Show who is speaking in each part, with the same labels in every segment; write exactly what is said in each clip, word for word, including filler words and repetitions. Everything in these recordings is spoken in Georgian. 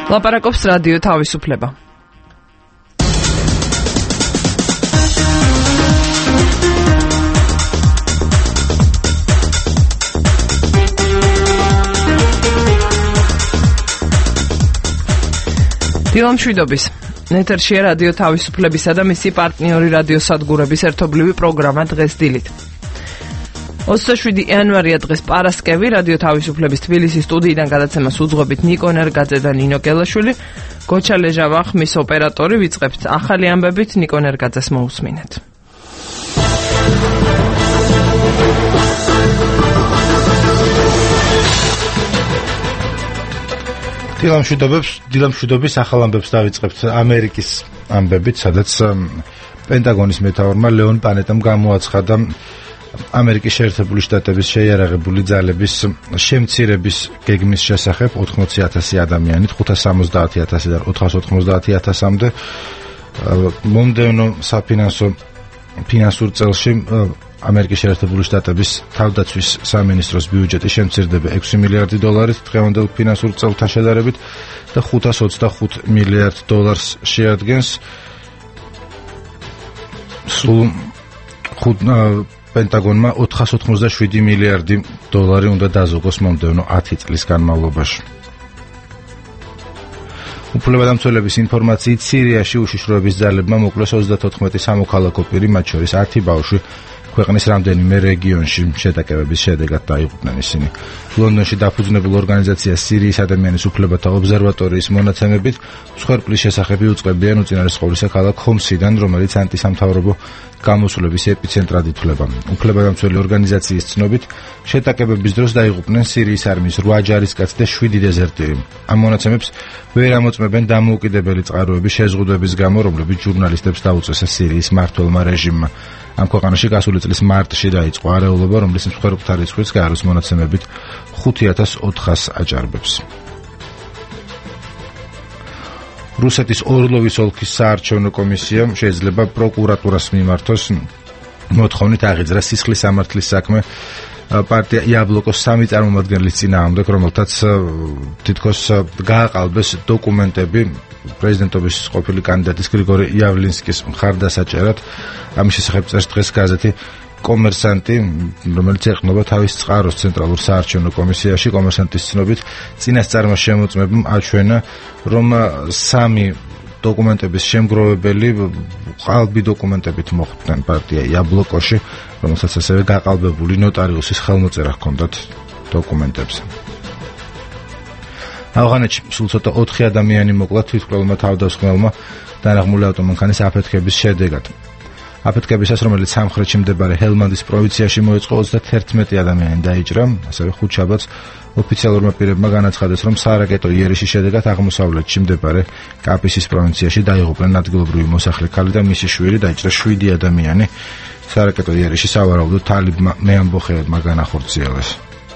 Speaker 1: ლაპარაკობს რადიო თავისუფლება. დილამშვიდობის. ეთერშია რადიო თავისუფლებისა და მისი პარტნიორი რადიოსადგურების ერთობლივი პროგრამა დღეს დილით. ოცდაშვიდი იანვარია დღეს პარასკევი, რადიო თავისუფლების თბილისის სტუდიიდან გადაცემას უძღვებით ნიკო ნერგაძე და ნინო კელაშვილი. გოჩა ლეჟავა ხმის ოპერატორი, ვიწყებთ ახალი ამბებით, ნიკო ნერგაძეს მოусმინეთ.
Speaker 2: დილამშვიდობებს, დილამშვიდობის ახალ ამბებს დავიწყებთ ამერიკის ამბებით, სადაც პენტაგონის მეთაურმა ლეონ პანეტამ გამოაცხადა ამერიკის შეერთებული შტატების შეიარაღებული ძალების შემცირების გეგმის შესახებ ოთხმოცი ათასი ადამიანით ხუთას სამოცდაათი ათასიდან ოთხას ოთხმოცდაათი ათასამდე მომდევნო საფინანსო ფინანსურ წელში ამერიკის შეერთებული შტატების თავდაცვის სამინისტროს ბიუჯეტი შემცირდება ექვსი მილიარდი დოლარით დღევანდელ ფინანსურ წელთან შედარებით და ხუთას ოცდახუთ მილიარდ დოლარს შეადგენს. სულ პენტაგონმა ოთხას ოთხმოცდაშვიდი მილიარდი დოლარი უნდა დაზოგოს მომდევნო ათი წლის განმავლობაში. უფლებადამცველების ინფორმაციით სირიაში უშიშროების ძალებმა მოკლეს ოცდათოთხმეტი სამოქალაქო პირი, მათ შორის ათი ბავშვი ქვეყნის რამდენიმე რეგიონში შეტაკებების შედეგად დაიღუპნენ ისინი. ლონდონში დაფუძნებულ ორგანიზაცია სირიის ადამიანის უფლებათა ობსერვატორიის მონაცემებით მსხვერპლის შესახები უწყებიან უწინარესყოვლისა ქალაქ ჰომსიდან, რომელიც ანტისამთავრობო გამოსვლების ეპიცენტრად ითვლება. უფლებადამცველი ორგანიზაციის ცნობით შეტაკებების დროს დაიღუპნენ სირიის არმიის რვა ჯარისკაცი და შვიდი დეზერტირი. ამ მონაცემებს ვერ ამოწმებენ დამოუკიდებელი წყაროების შეზღუდვების გამო, რომლებიც ჟურნალისტებს დაუწესა სირიის მმართველმა რეჟიმმა. ამ ქვეყანაში გასული წლის მარტში დაიწყო არეულობა, რომლის მსხვერპლთა რიცხვიც გაეროს მონაცემებით ხუთი ათას ოთხას აჭარბებს. რუსეთის ორლოვის ოლქის საარჩევნო კომისია შეიძლება პროკურატურას მიმართოს მოთხოვნით აღიძრა სისხლის სამართლის საქმე პარტია იაბლოკოს სამი წარმომადგენლის წინააღმდეგ, რომელთაც თითქოს გააყალბეს დოკუმენტები პრეზიდენტობის ყოფილი კანდიდატის გრიგორი იავლინსკის მხარდასაჭერად. ამის შესახებ წერს დღეს გაზეთი კომერსანტი, რომელიც ეყრდნობა თავის წყაროს ცენტრალურ საარჩევნო კომისიაში. კომერსანტის ცნობით წინასწარმას შემოწმებამ აჩვენა, რომ სამი დოკუმენტების შემგროვებელი ყალბი დოკუმენტებით მოხვდნენ პარტია იაბლოკოში, რომელსაც ასევე გაყალბებული ნოტარიუსის ხელმოწერა ჰქონდათ დოკუმენტებზე. ავღანეთში სულ ცოტა ოთხი ადამიანი მოკლა თვითმკვლელმა თავდამსხმელმა დანაღმული ავტომანქანის აფეთქების შედეგად. აფეთქებისას, რომელიც სამხრეთში მდებარე ჰელმანდის პროვინციაში მოეწყო, ოცდაათი ადამიანი დაიჭრა, ასევე ხუთშაბათს ოფიციალურმა პირებმა განაცხადეს, რომ სარაკეტო იერიშის შედეგად აღმოსავლეთში მდებარე კაპისის პროვინციაში დაიღუპნენ ადგილობრივი მოსახლე ქალი და მისი შვილი, დაიჭრა შვიდი ადამიანი. სარაკეტო იერიში სავარაუდოდ თალიბმა მეამბოხეებმა განახორციელეს.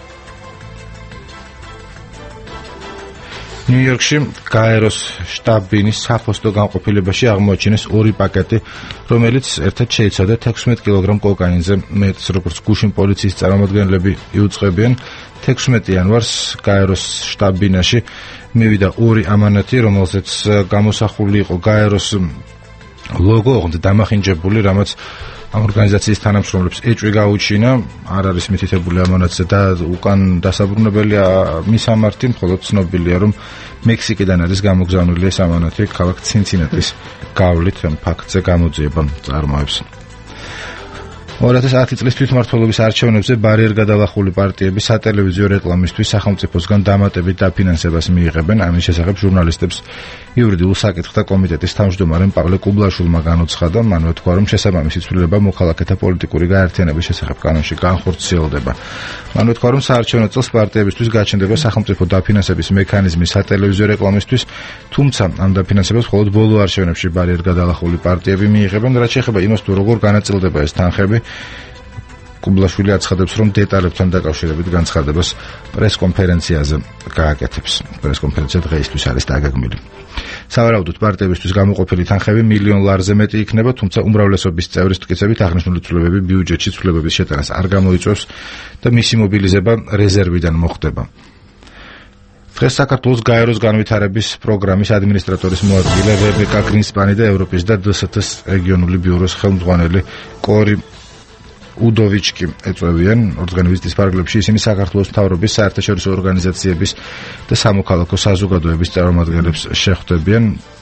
Speaker 2: ნიუ-იორკში გაეროს შტაბ-ბინის საფოსტო განყოფილებაში აღმოაჩინეს ორი პაკეტი, რომელიც ერთად შეიცავდა თექვსმეტ კილოგრამ კოკაინზე მეტს, როგორც გუშინ პოლიციის წარმომადგენლები იუწყებიან. თექვსმეტი იანვარს გაეროს შტაბ-ბინაში მივიდა ორი ამანათი, რომელზეც გამოსახული იყო გაეროს ლოგო, ოღონდ დამახინჯებული, რამაც ამ ორგანიზაციის თანამშრომლებს ეჭვი გაუჩინა. არ არის მითითებული ამონათზე და უკან დასაბრუნებელია მისამართი, მხოლოდ ცნობილია, რომ მექსიკიდან არის გამოგზავნილი ეს ამონათი ქალაქ ცინცინატის გავლით, ფაქტზე გამოძიება წარმოებს. ორი ათას ათი წლის თვითმმართველობის არჩევნებზე ბარიერგადალახული პარტიები სატელევიზიო რეკლამისთვის სახელმწიფოსგან დამატებით დაფინანსებას მიიღებენ. ამის შესახებ ჟურნალისტებს იურიდიულ საკითხთა კომიტეტის თავმჯდომარე პავლე კუბლაშვილმა განუცხადა. მანვე თქვა, რომ შესაბამისი ცვლილება მოქალაქეთა პოლიტიკური გაერთიანების შესახებ კანონში განხორციელდება. მანვე თქვა, რომ საარჩევნო წელს პარტიებისთვის გაჩნდება სახელმწიფო დაფინანსების მექანიზმი სატელევიზიო რეკლამისთვის, თუმცა ამ დაფინანსებას მხოლოდ ბოლო არჩევნებში ბარიერგადალახული პარტიები მიიღებენ. რაც შეეხება იმას, თუ როგორ განაწილდება ეს თანხები, კუბლაშვილი აცხადებს, რომ დეტალებთან დაკავშირებით განცხადებას პრესკონფერენციაზე გააკეთებს. პრესკონფერენცია დღეისთვის არის დაგეგმილი. სავარაუდოდ პარტიებისთვის გამოყოფილი თანხები მილიონ ლარზე მეტი იქნება, თუმცა უმრავლესობის წევრის მტკიცებით აღნიშნული ცვლილებები ბიუჯეტში ცვლილებების შეტანას არ გამოიწვევს და მისი მობილიზება რეზერვიდან მოხდება. დღეს საქართველოს გაეროს განვითარების პროგრამის ადმინისტრატორის მოადგილე რებეკა გრინსპანი და ევროპის და დ სთ ეს რეგიონული ბიუროს ხელმძღვანელი კორი უდოვიჩკი ეწევიან ორგანიზაციის ფარგლებში. ისინი საქართველოს მთავრობის საერთაშორისო ორგანიზაციების და სამოქალაქო საზოგადოების წარმომადგენლებს შეხვდებიან.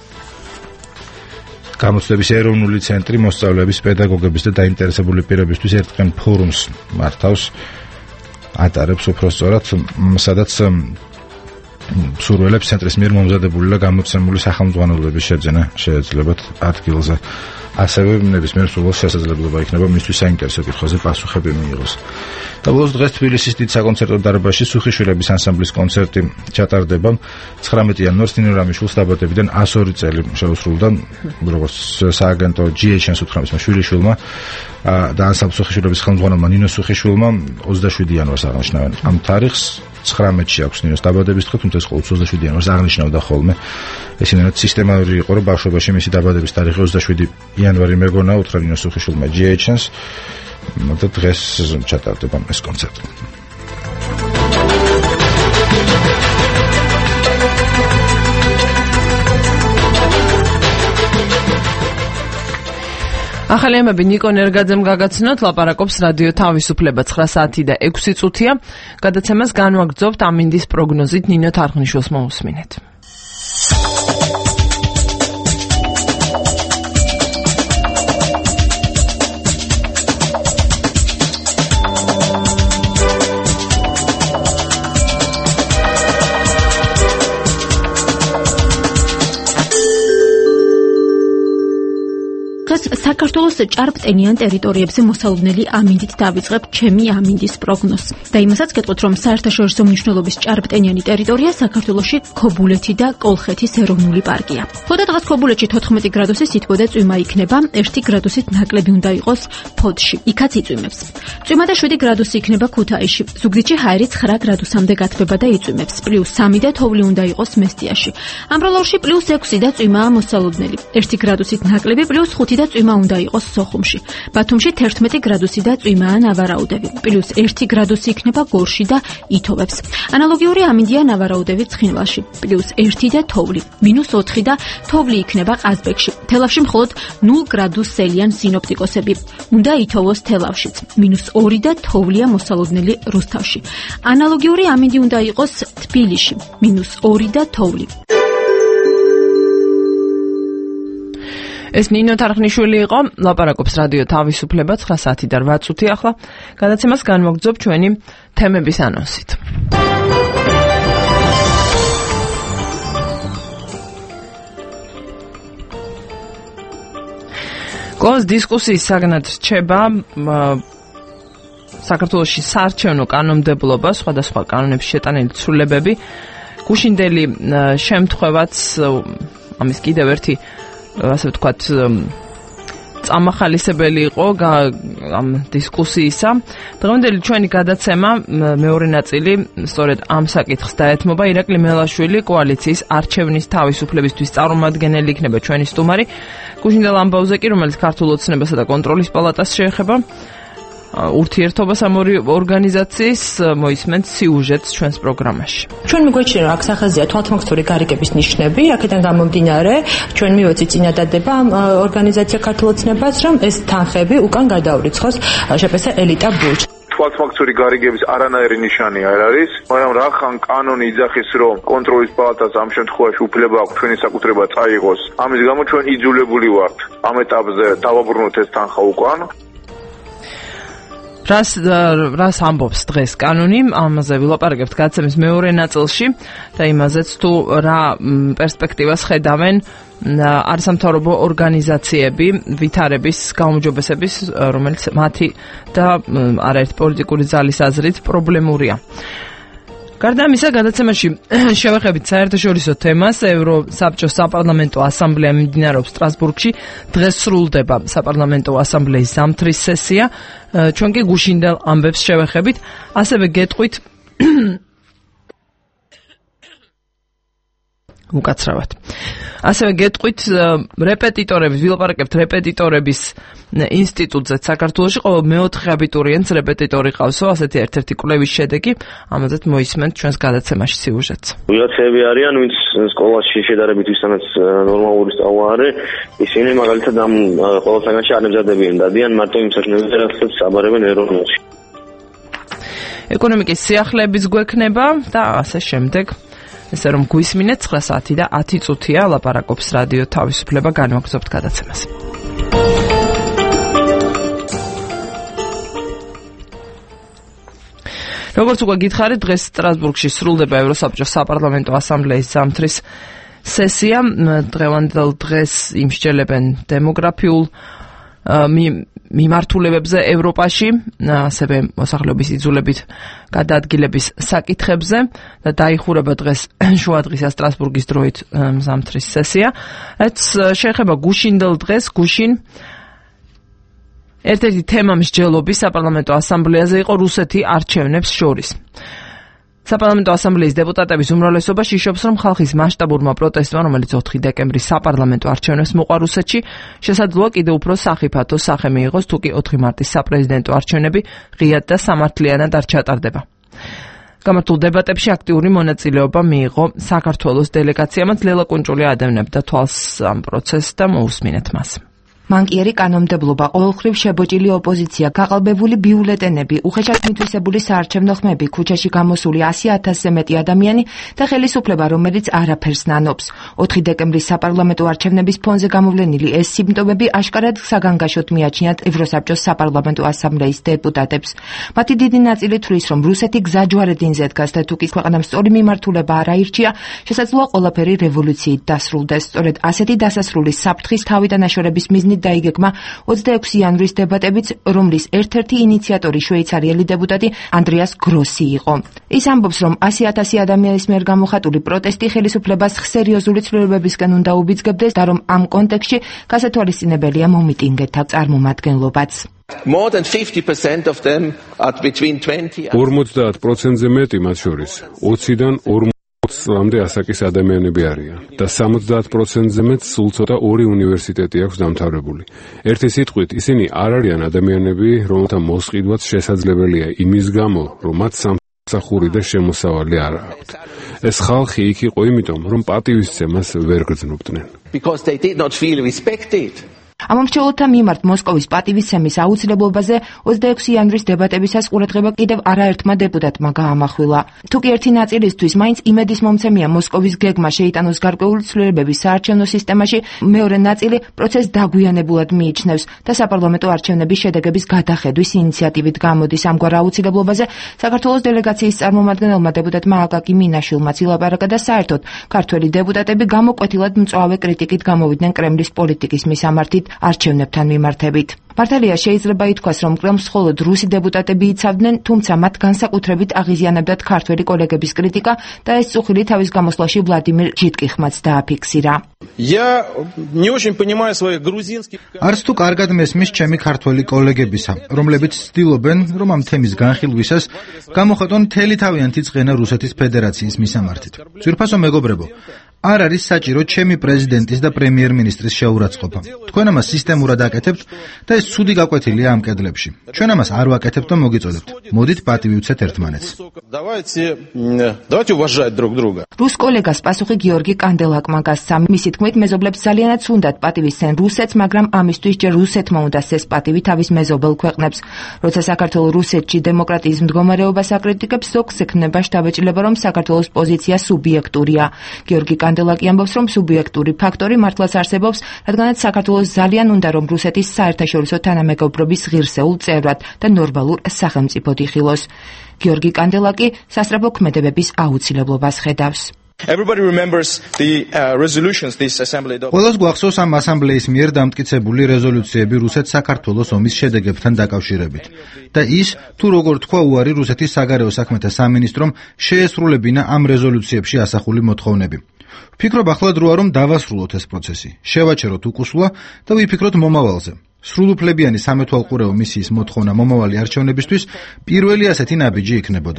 Speaker 2: გამოცდების ეროვნული ცენტრი მოსწავლეების, პედაგოგების და დაინტერესებული პირებისთვის ერთდღიან ფორუმს მართავს, ატარებს უпростоრად, სადაც მსურველებს ცენტრის მიერ მომზადებული და გამოცემული სახელმძღვანელოების შეძენა შეეძლებათ ადგილზე. ასევე ნებისმიერ მსურველს შესაძლებლობა იქნება მისთვის საინტერესო კითხვაზე პასუხები მიიღოს. და ბოლოს დღეს თბილისის დიდ საკონცერტო დარბაზში სუხიშვილების ანსამბლის კონცერტი ჩატარდება. ცხრამეტი იანვარს ნინო რამიშვილს დაბადებიდან εκατს ორი წელი შეუსრულდა, როგორც სააგენტო ჯი ეიჩ ენ-ს უთხრამისმა შვილიშვილმა და ანსამბლ სუხიშვილების ხელმძღვანელმა ნინო სუხიშვილმა ოცდაშვიდი იანვარს აღნიშნავენ ამ თარიღს. ცხრამეტში აქვს ნინოს დაბადების დღე, თუმცა ეს ყოველთვის ოცდაშვიდი იანვარს აღნიშნავდა ხოლმე. ეს ინერტ სისტემატური იყო, რომ ბავშვობაში მისი დაბადების თარიღი ოცდაშვიდი იანვარი მეგონა უთხრა ნინო სუხიშვილმა ჯი ეიჩ ენ-ს და დღეს ჩატარდება ეს კონცერტი.
Speaker 1: ახალი ამბები ნიკო ნერგაძემ გაგაცნოთ, ლაპარაკობს რადიო თავისუფლება ცხრა საათი და ექვსი წუთია. გადაცემას განვაგრძობთ ამინდის პროგნოზით, ნინო თარხნიშვილს მოусმინეთ.
Speaker 3: საქართველოს ჭარბტენიან ტერიტორიებზე მოსალოდნელი ამინდით დავიწყებთ ჩემი ამინდის პროგნოზს. და იმასაც გეტყვით, რომ საერთაშორისო მნიშვნელობის ჭარბტენიანი ტერიტორია საქართველოში ქობულეთი და კოლხეთის ეროვნული პარკია. ხოდა დღეს ქობულეთში თოთხმეტი გრადუსი სითბო და წვიმა იქნება, ერთი გრადუსით ნაკლები უნდა იყოს ფოთში. იქაც იწვიმებს. წვიმა და შვიდი გრადუსი იქნება ქუთაისში. ზუგდიდში ჰაერი ცხრა გრადუსამდე გათბება და იწვიმებს. პლუს სამი და თოვლი უნდა იყოს მესტიაში. ამბროლაურში პლუს ექვსი და წვიმაა მოსალოდნელი. ერთი გრადუსით ნაკლები პლუს ხუთი და წვიმა უნდა იყოს სოხუმში. ბათუმში თერთმეტი გრადუსი და წვიმაა ნავარაუდევი. პლუს ერთი გრადუსი იქნება გორში და ითოვებს. ანალოგიური ამინდია ნავარაუდევი ცხინვალში. პლუს ერთი და თოვლი. მინუს ოთხი და თოვლი იქნება ყაზბეგში. თელავში მხოლოდ ნულ გრადუს სელიან სინოპტიკოსები. უნდა ითოვოს თელავშიც. მინუს ორი და თოვლია მოსალოდნელი რუსთავში. ანალოგიური ამინდი უნდა იყოს თბილისში. მინუს ორი და თოვლი.
Speaker 1: ეს ნინო თარხნიშვილი იყო, ლაპარაკობს რადიო თავისუფლება ცხრა საათი და რვა წუთი. ახლა გადაცემას განვაგრძობ ჩვენი თემების ანონსით. კოს დისკუსიის საგნად რჩება საქართველოში საარჩევნო კანონმდებლობა, სხვადასხვა კანონებში შეტანილი ცვლილებები. გუშინდელი შემთხვევაც ამის კიდევ ერთი ასე ვთქვათ წამახალისებელი იყო ამ დისკუსიისა. დღევანდელი ჩვენი გადაცემა მეორე ნაწილი სწორედ ამ საკითხს დაეთმობა. ირაკლი მელაშვილი კოალიციის არჩევნის თავისუფლებისთვის წარმომადგენელი იქნება ჩვენი სტუმარი. გუშინდელ ამბავზე კი, რომელიც ქართულ ოცნებასა და კონტროლის პალატას შეეხება ურთიერთობას ამ ორი ორგანიზაციის, მოისმენთ სიუჟეტს ჩვენს პროგრამაში.
Speaker 4: ჩვენ მიგვეჩნია, რომ აქ სახაზია თვალთმოქმედური გარიგების ნიშნები, აქედან გამომდინარე, ჩვენ მივეცით წინადადება ამ ორგანიზაცია ქართულ ოცნებას, რომ ეს თანხები უკან გადაურიცხოს შპს ელიტა ბურჯს.
Speaker 5: თვალთმოქმედური გარიგების არანაირი ნიშანი არ არის, მაგრამ რახან კანონი იძახის, რომ კონტროლის პალატას ამ შემთხვევაში უფლება აქვს ჩვენი საკუთრება წაიღოს. ამის გამო ჩვენ იძულებული ვართ ამ ეტაპზე დავაბრუნოთ ეს თანხა უკან.
Speaker 1: რას რას ამბობს დღეს კანონი, ამაზე ვილაპარაკებთ გადაცემის მეორე ნაწილში და იმაზეც თუ რა პერსპექტივას ხედავენ არასამთავრობო ორგანიზაციები ვითარების გაუმჯობესების, რომელიც მათი და არაერთი პოლიტიკური ძალის აზრით პრობლემურია. გარდა ამისა, გადაცემაში შევეხებით საერთაშორისო თემას. ევროსაბჭოს საპარლამენტო ასამბლეა მიმდინარეობს სტრასბურგში. დღეს სრულდება საპარლამენტო ასამბლეის ზამთრის სესია. ჩვენ კი გუშინდელ ამბებს შევეხებით. ასევე გეტყვით უკაცრავად. ასევე გეტყვით რეპეტიტორების, ვილაპარაკებთ რეპეტიტორების ინსტიტუტზე საქართველოში ყოველ მეოთხე აბიტურიენტს რეპეტიტორი ყავსო, ასეთი ერთ-ერთი კვლევის შედეგი, ამაზეც მოისმენთ ჩვენს გადაცემაში სიუჟეტს.
Speaker 6: ვიღაცები არიან, ვინც სკოლაში შედარებით ვისთანაც ნორმალური სწავლა არის, ისინი მაგალითად ამ ყოველთაგანში არ ემზადებიან, დადიან მარტო იმ საქმეებზე, რასაც აბარებენ ეროვნულში.
Speaker 1: ეკონომიკის სიახლეების გვექნება და ასე შემდეგ. ესე რომ გვისმინეთ ცხრა საათი და ათი წუთია ლაპარაკობს რადიო თავისუფლება, განვაგრძობთ გადაცემას. როგორც უკვე გითხარით, დღეს სტრასბურგში სრულდება ევროსაბჭოს საპარლამენტო ასამბლეის ზამთრის სესია. დღევანდელ დღეს იმსჯელებენ დემოგრაფიულ მიმართულებებზე ევროპაში, ასევე მოსახლეობის იძულებით გადაადგილების საკითხებზე და დაიხურება დღეს შუადღისა სტრასბურგის დროით ზამთრის სესია. რაც შეეხება გუშინდელ დღეს, გუშინ ერთ-ერთი თემა მსჯელობის საპარლამენტო ასამბლეაზე იყო რუსეთი არჩევნებს შორის. საპარლამენტო ასამბლეის დეპუტატების უმრავლესობა შიშობს, რომ ხალხის მასშტაბურმა პროტესტმა, რომელიც ოთხი დეკემბრის საპარლამენტო არჩევნებს მოყვა რუსეთში, შესაძლოა კიდევ უფრო სახიფათო სახე მიიღოს, თუკი ოთხი მარტის საპრეზიდენტო არჩევნები ღიად და სამართლიანად არ ჩატარდება. გამართულ დებატებში აქტიური მონაწილეობა მიიღო საქართველოს დელეგაციამ. ლელა კუნჭული ადევნებდა თვალს ამ პროცესს და მოусმინეთ მას.
Speaker 7: მანკიერი კანონმდებლობა, ყოველხრივ შებოჭილი ოპოზიცია, გაყალბებული ბიულეტენები, უხეშად მითვისებული საარჩევნო ხმები, ქუჩაში გამოსული ასი ათასზე მეტი ადამიანი და ხელისუფლება, რომელიც არაფერს ნანობს. ოთხი დეკემბრის საპარლამენტო არჩევნების ფონზე გამოვლენილი ეს სიმპტომები აშკარად საგანგაშოდ მიაჩნიათ ევროსაბჭოს საპარლამენტო ასამბლეის დეპუტატებს. მათი დიდი ნაწილი თვლის, რომ რუსეთი გზაჯვარედინზე დგას და თუკი ქვეყნამ სწორი მიმართულება არ აირჩია, შესაძლოა ყველაფერი რევოლუციით დასრულდეს. სწორედ ასეთი დასასრულის საფრთხის თავიდანაშორების მიზნით დაიგეგმა ოცდაექვსი იანვრის დებატებიც, რომლის ერთ-ერთი ინიციატორი შვეიცარიელი დეპუტატი ანდრეას გროსი იყო. ის ამბობს, რომ ასი ათასი ადამიანის მიერ გამოხატული პროტესტი ხელისუფლებას სერიოზული ცვლილებებისკენ უნდა უბიძგებდეს და რომ ამ კონტექსტში გასათვალისწინებელია მომიტინგეთა წარმომადგენლობაც.
Speaker 8: ორმოცდაათ პროცენტზე მეტი მათ შორის ოციდან ორმოცდამდე ასაკის ადამიანები არიან და სამოცდაათ პროცენტზე მეტ სულ ცოტა ორი უნივერსიტეტი აქვს დამთავრებული. ერთი სიტყვით, ისინი არ არიან ადამიანები, რომელთა მოსყიდვაც შესაძლებელია იმის გამო, რომ მათ სამსახური და შემოსავალი არ აქვთ. ეს ხალხი იქ იყო იმიტომ, რომ პატივისცემას ვერ გრძნობდნენ.
Speaker 7: ამომრჩეველთა მიმართ მოსკოვის პატივისცემის აუცილებლობაზე ოცდაექვსი იანვრის დებატებისას ყურადღება კიდევ არაერთმა დეპუტატმა გაამახვილა. თუკი ერთი ნაწილისთვის მაინც იმედის მომცემია მოსკოვის გეგმა შეიტანოს გარკვეული ცვლილებების საარჩევნო სისტემაში, მეორე ნაწილი პროცესს დაგვიანებულად მიიჩნევს და საპარლამენტო არჩევნების შედეგების გადახედვის ინიციატივით გამოდის. ამგვარ აუცილებლობაზე საქართველოს დელეგაციის წარმომადგენელმა დეპუტატმა აკაკი მინაშვილმაც ილაპარაკა და საერთოდ ქართველი დეპუტატები გამოკვეთილად მწვავე კრიტიკით გამოვიდნენ კრემლის პოლიტიკის მისამართით არჩევნებთან მიმართებით. მართალია შეიძლება ითქვას, რომ კრემლს მხოლოდ რუსი დეპუტატები იცავდნენ, თუმცა მათ განსაკუთრებით აღიზიანებდათ ქართველი კოლეგების კრიტიკა და ეს წუხილი თავის გამოსვლაში ვლადიმირ ჟიტკიხმაც დააფიქსირა.
Speaker 2: არც თუ კარგად მესმის ჩემი ქართველი კოლეგებისა, რომლებიც ცდილობენ, რომ ამ თემის განხილვისას გამოხატონ მთელი თავიანთი წყენა რუსეთის ფედერაციის მისამართით. ძვირფასო მეგობრებო, არ არის საჭირო ჩემი პრეზიდენტის და პრემიერ-მინისტრის შეურაცხყოფა. თქვენ ამას სისტემურად აკეთებთ და ეს ცუდი გაკვეთილია ამ კედლებში. ჩვენ ამას არ ვაკეთებთ და მოგიწოდებთ. მოდით პატივი ვცეთ ერთმანეთს.
Speaker 7: რუს კოლეგას პასუხი გიორგი კანდელაკმა გასცა. მისი თქმით, მეზობლებს ძალიანაც უნდათ პატივისცენ რუსეთს, მაგრამ ამისთვის ჯერ რუსეთმა უნდა სცეს პატივი თავის მეზობელ ქვეყნებს. როცა საქართველო რუსეთში დემოკრატიის მდგომარეობას აკრიტიკებს, ზოგს ექმნება შთაბეჭდილება, რომ საქართველოს პოზიცია სუბიექტურია. გიორგი კანდელაკი ამბობს, რომ სუბიექტური ფაქტორი მართლაც არსებობს, რადგანაც საქართველოს ძალიან უნდა, რომ რუსეთის საერთაშორისო თანამეგობრობის ღირსეულ წევრად და ნორმალურ სახელმწიფოდ იხილოს. გიორგი კანდელაკი სასწრაფო ქმედებების აუცილებლობას ხედავს.
Speaker 2: ყველას გვახსოვს ამ ასამბლეის მიერ დამტკიცებული რეზოლუციები რუსეთ-საქართველოს ომის შედეგებთან დაკავშირებით და ის, თუ როგორ თქვა უარი რუსეთის საგარეო საქმეთა სამინისტრომ შეესრულებინა ამ რეზოლუციებში ასახული მოთხოვნები. ვფიქრობ, ახლა დროა რომ დავასრულოთ ეს პროცესი, შევაჩეროთ უკუსვლა და ვიფიქროთ მომავალზე. სრულუფლებიანი სამეთვალყურეო მისიის მოთხოვნა მომავალი არჩევნებისთვის პირველი ასეთი ნაბიჯი იქნებოდა.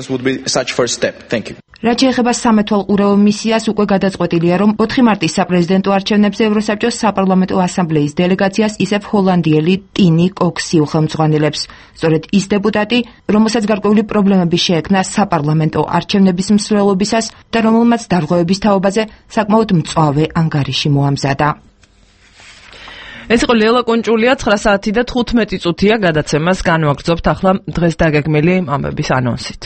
Speaker 7: რაც შეეხება სამეთვალყურეო მისიას, უკვე გადაწყვეტილია, რომ ოთხი მარტის საპრეზიდენტო არჩევნებზე ევროსაბჭოს საპარლამენტო ასამბლეის დელეგაციას ისევ ჰოლანდიელი ტინი კოქსი უხელმძღვანელებს. სწორედ ის დეპუტატი, რომელსაც გარკვეული პრობლემები შეექმნა საპარლამენტო არჩევნების მსვლელობისას და რომელმაც დარღვევების თაობაზე საკმაოდ მწვავე ანგარიში მოამზადა.
Speaker 1: ეს იყო ლელა კონჭულია, ცხრა საათი და თხუთმეტი წუთია გადაცემას განვაგრძობთ ახლა დღეს დაგეგმილი ამბების ანონსით.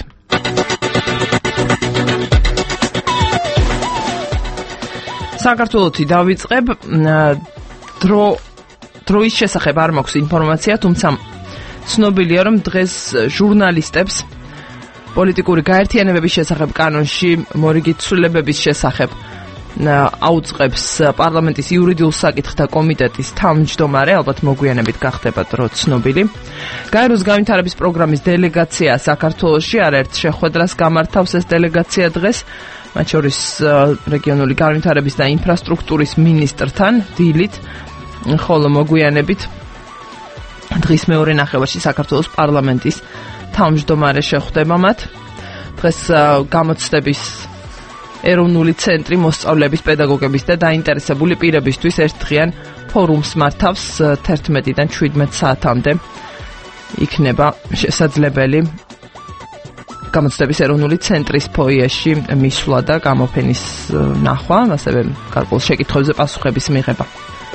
Speaker 1: საქართველოში დავიწყებ დრო დროის შესახებ არ მაქვს ინფორმაცია, თუმცა ცნობილია, რომ დღეს ჟურნალისტებს პოლიტიკური გაერთიანებების შესახებ კანონში მორიგი ცვლილებების შესახებ აუწყებს პარლამენტის იურიდიულ საკითხთა კომიტეტის თავმჯდომარე, ალბათ მოგვიანებით გახდება დრო ცნობილი. გაეროს განვითარების პროგრამის დელეგაცია საქართველოში არაერთ შეხვედრას გამართავს ეს დელეგაცია დღეს, მათ შორის რეგიონული განვითარების და ინფრასტრუქტურის მინისტრთან დილით, ხოლო მოგვიანებით დღის მეორე ნახევარში საქართველოს პარლამენტის თავმჯდომარე შეხვდება მათ. დღეს გამოცდების ეროვნული ცენტრი მოსწავლეების, პედაგოგების და დაინტერესებული პირებისთვის ერთდღიან ფორუმს მართავს თერთმეტიდან შვიდმეტ საათამდე. იქნება შესაძლებელი გამოცდების ეროვნული ცენტრის ფოიეში მისვლა და გამოფენის ნახვა, ასევე გარკვეულ შეკითხვებზე პასუხების მიღება.